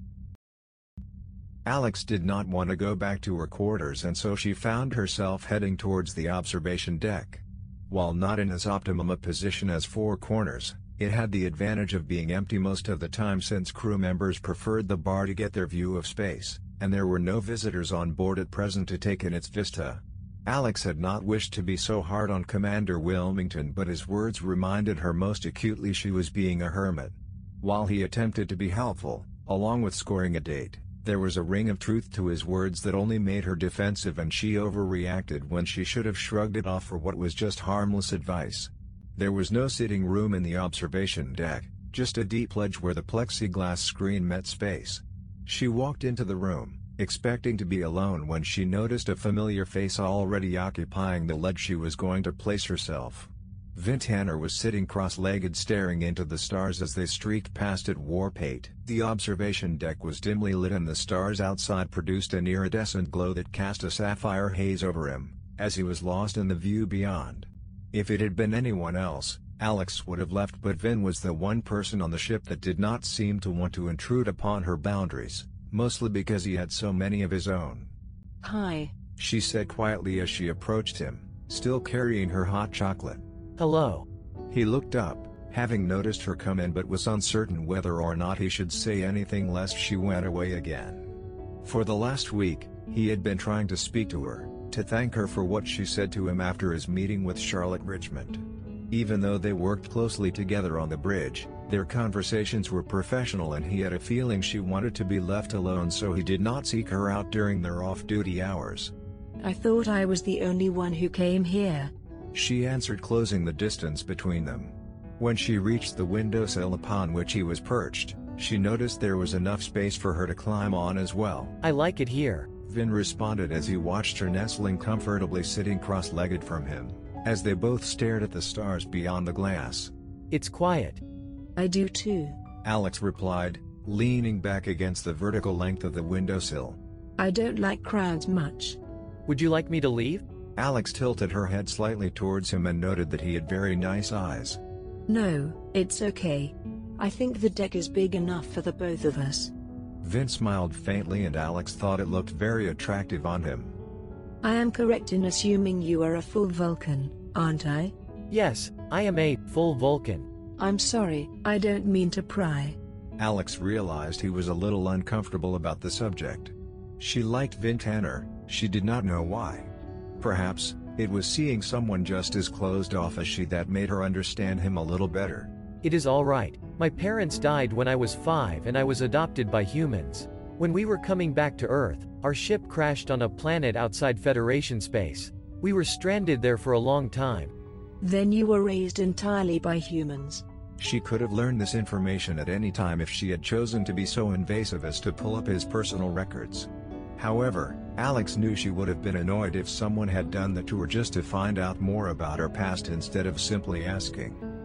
Alex did not want to go back to her quarters and so she found herself heading towards the observation deck. While not in as optimum a position as Four Corners, it had the advantage of being empty most of the time since crew members preferred the bar to get their view of space, and there were no visitors on board at present to take in its vista. Alex had not wished to be so hard on Commander Wilmington but his words reminded her most acutely she was being a hermit. While he attempted to be helpful, along with scoring a date, there was a ring of truth to his words that only made her defensive and she overreacted when she should have shrugged it off for what was just harmless advice. There was no sitting room in the observation deck, just a deep ledge where the plexiglass screen met space. She walked into the room, expecting to be alone when she noticed a familiar face already occupying the ledge she was going to place herself. Vin Tanner was sitting cross-legged staring into the stars as they streaked past at warp 8. The observation deck was dimly lit and the stars outside produced an iridescent glow that cast a sapphire haze over him, as he was lost in the view beyond. If it had been anyone else, Alex would have left but Vin was the one person on the ship that did not seem to want to intrude upon her boundaries, mostly because he had so many of his own. Hi, she said quietly as she approached him, still carrying her hot chocolate. Hello. He looked up, having noticed her come in but was uncertain whether or not he should say anything lest she went away again. For the last week, he had been trying to speak to her, to thank her for what she said to him after his meeting with Charlotte Richmond. Even though they worked closely together on the bridge, their conversations were professional and he had a feeling she wanted to be left alone so he did not seek her out during their off-duty hours. I thought I was the only one who came here, she answered, closing the distance between them. When she reached the windowsill upon which he was perched, she noticed there was enough space for her to climb on as well. I like it here, Vin responded as he watched her nestling comfortably sitting cross-legged from him, as they both stared at the stars beyond the glass. It's quiet. I do too, Alex replied, leaning back against the vertical length of the windowsill. I don't like crowds much. Would you like me to leave? Alex tilted her head slightly towards him and noted that he had very nice eyes. No, it's okay. I think the deck is big enough for the both of us. Vin smiled faintly and Alex thought it looked very attractive on him. I am correct in assuming you are a full Vulcan, aren't I? Yes, I am a full Vulcan. I'm sorry, I don't mean to pry. Alex realized he was a little uncomfortable about the subject. She liked Vin Tanner, she did not know why. Perhaps, it was seeing someone just as closed off as she that made her understand him a little better. It is all right. My parents died when I was 5 and I was adopted by humans. When we were coming back to Earth, our ship crashed on a planet outside Federation space. We were stranded there for a long time. Then you were raised entirely by humans. She could have learned this information at any time if she had chosen to be so invasive as to pull up his personal records. However, Alex knew she would have been annoyed if someone had done that to her just to find out more about her past instead of simply asking.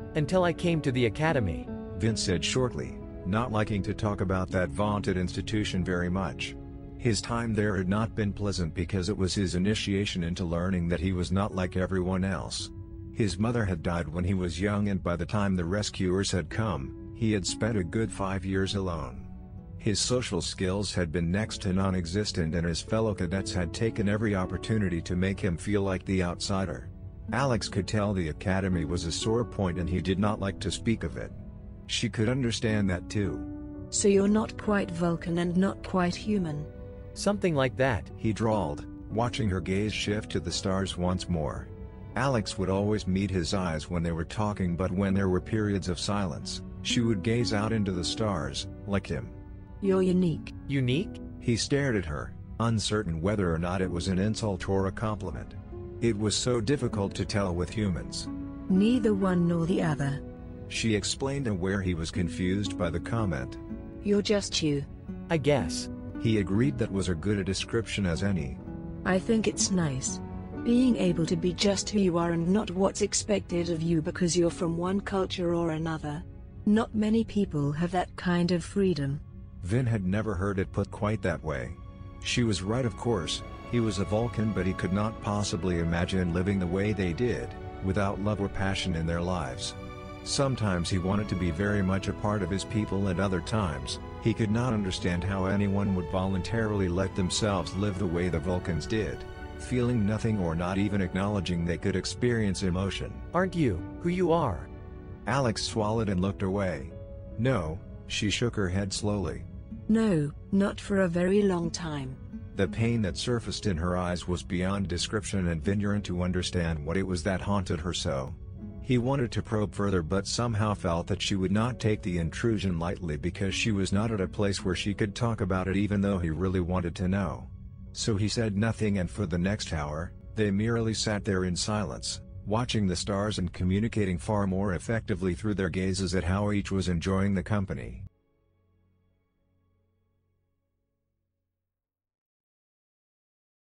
Until I came to the academy. Vince said shortly, not liking to talk about that vaunted institution very much. His time there had not been pleasant because it was his initiation into learning that he was not like everyone else. His mother had died when he was young, and by the time the rescuers had come, he had spent a good 5 years alone. His social skills had been next to non-existent, and his fellow cadets had taken every opportunity to make him feel like the outsider. Alex could tell the academy was a sore point and he did not like to speak of it. She could understand that too. So you're not quite Vulcan and not quite human. Something like that, he drawled, watching her gaze shift to the stars once more. Alex would always meet his eyes when they were talking, but when there were periods of silence, she would gaze out into the stars, like him. You're unique. Unique? He stared at her, uncertain whether or not it was an insult or a compliment. It was so difficult to tell with humans. Neither one nor the other. She explained, aware he was confused by the comment. You're just you. I guess. He agreed that was as good a description as any. I think it's nice. Being able to be just who you are and not what's expected of you because you're from one culture or another. Not many people have that kind of freedom. Vin had never heard it put quite that way. She was right, of course. He was a Vulcan, but he could not possibly imagine living the way they did, without love or passion in their lives. Sometimes he wanted to be very much a part of his people, and other times, he could not understand how anyone would voluntarily let themselves live the way the Vulcans did, feeling nothing or not even acknowledging they could experience emotion. Aren't you who you are? Alex swallowed and looked away. No, she shook her head slowly. No, not for a very long time. The pain that surfaced in her eyes was beyond description, and Vin yearned to understand what it was that haunted her so. He wanted to probe further, but somehow felt that she would not take the intrusion lightly because she was not at a place where she could talk about it, even though he really wanted to know. So he said nothing, and for the next hour, they merely sat there in silence, watching the stars and communicating far more effectively through their gazes at how each was enjoying the company.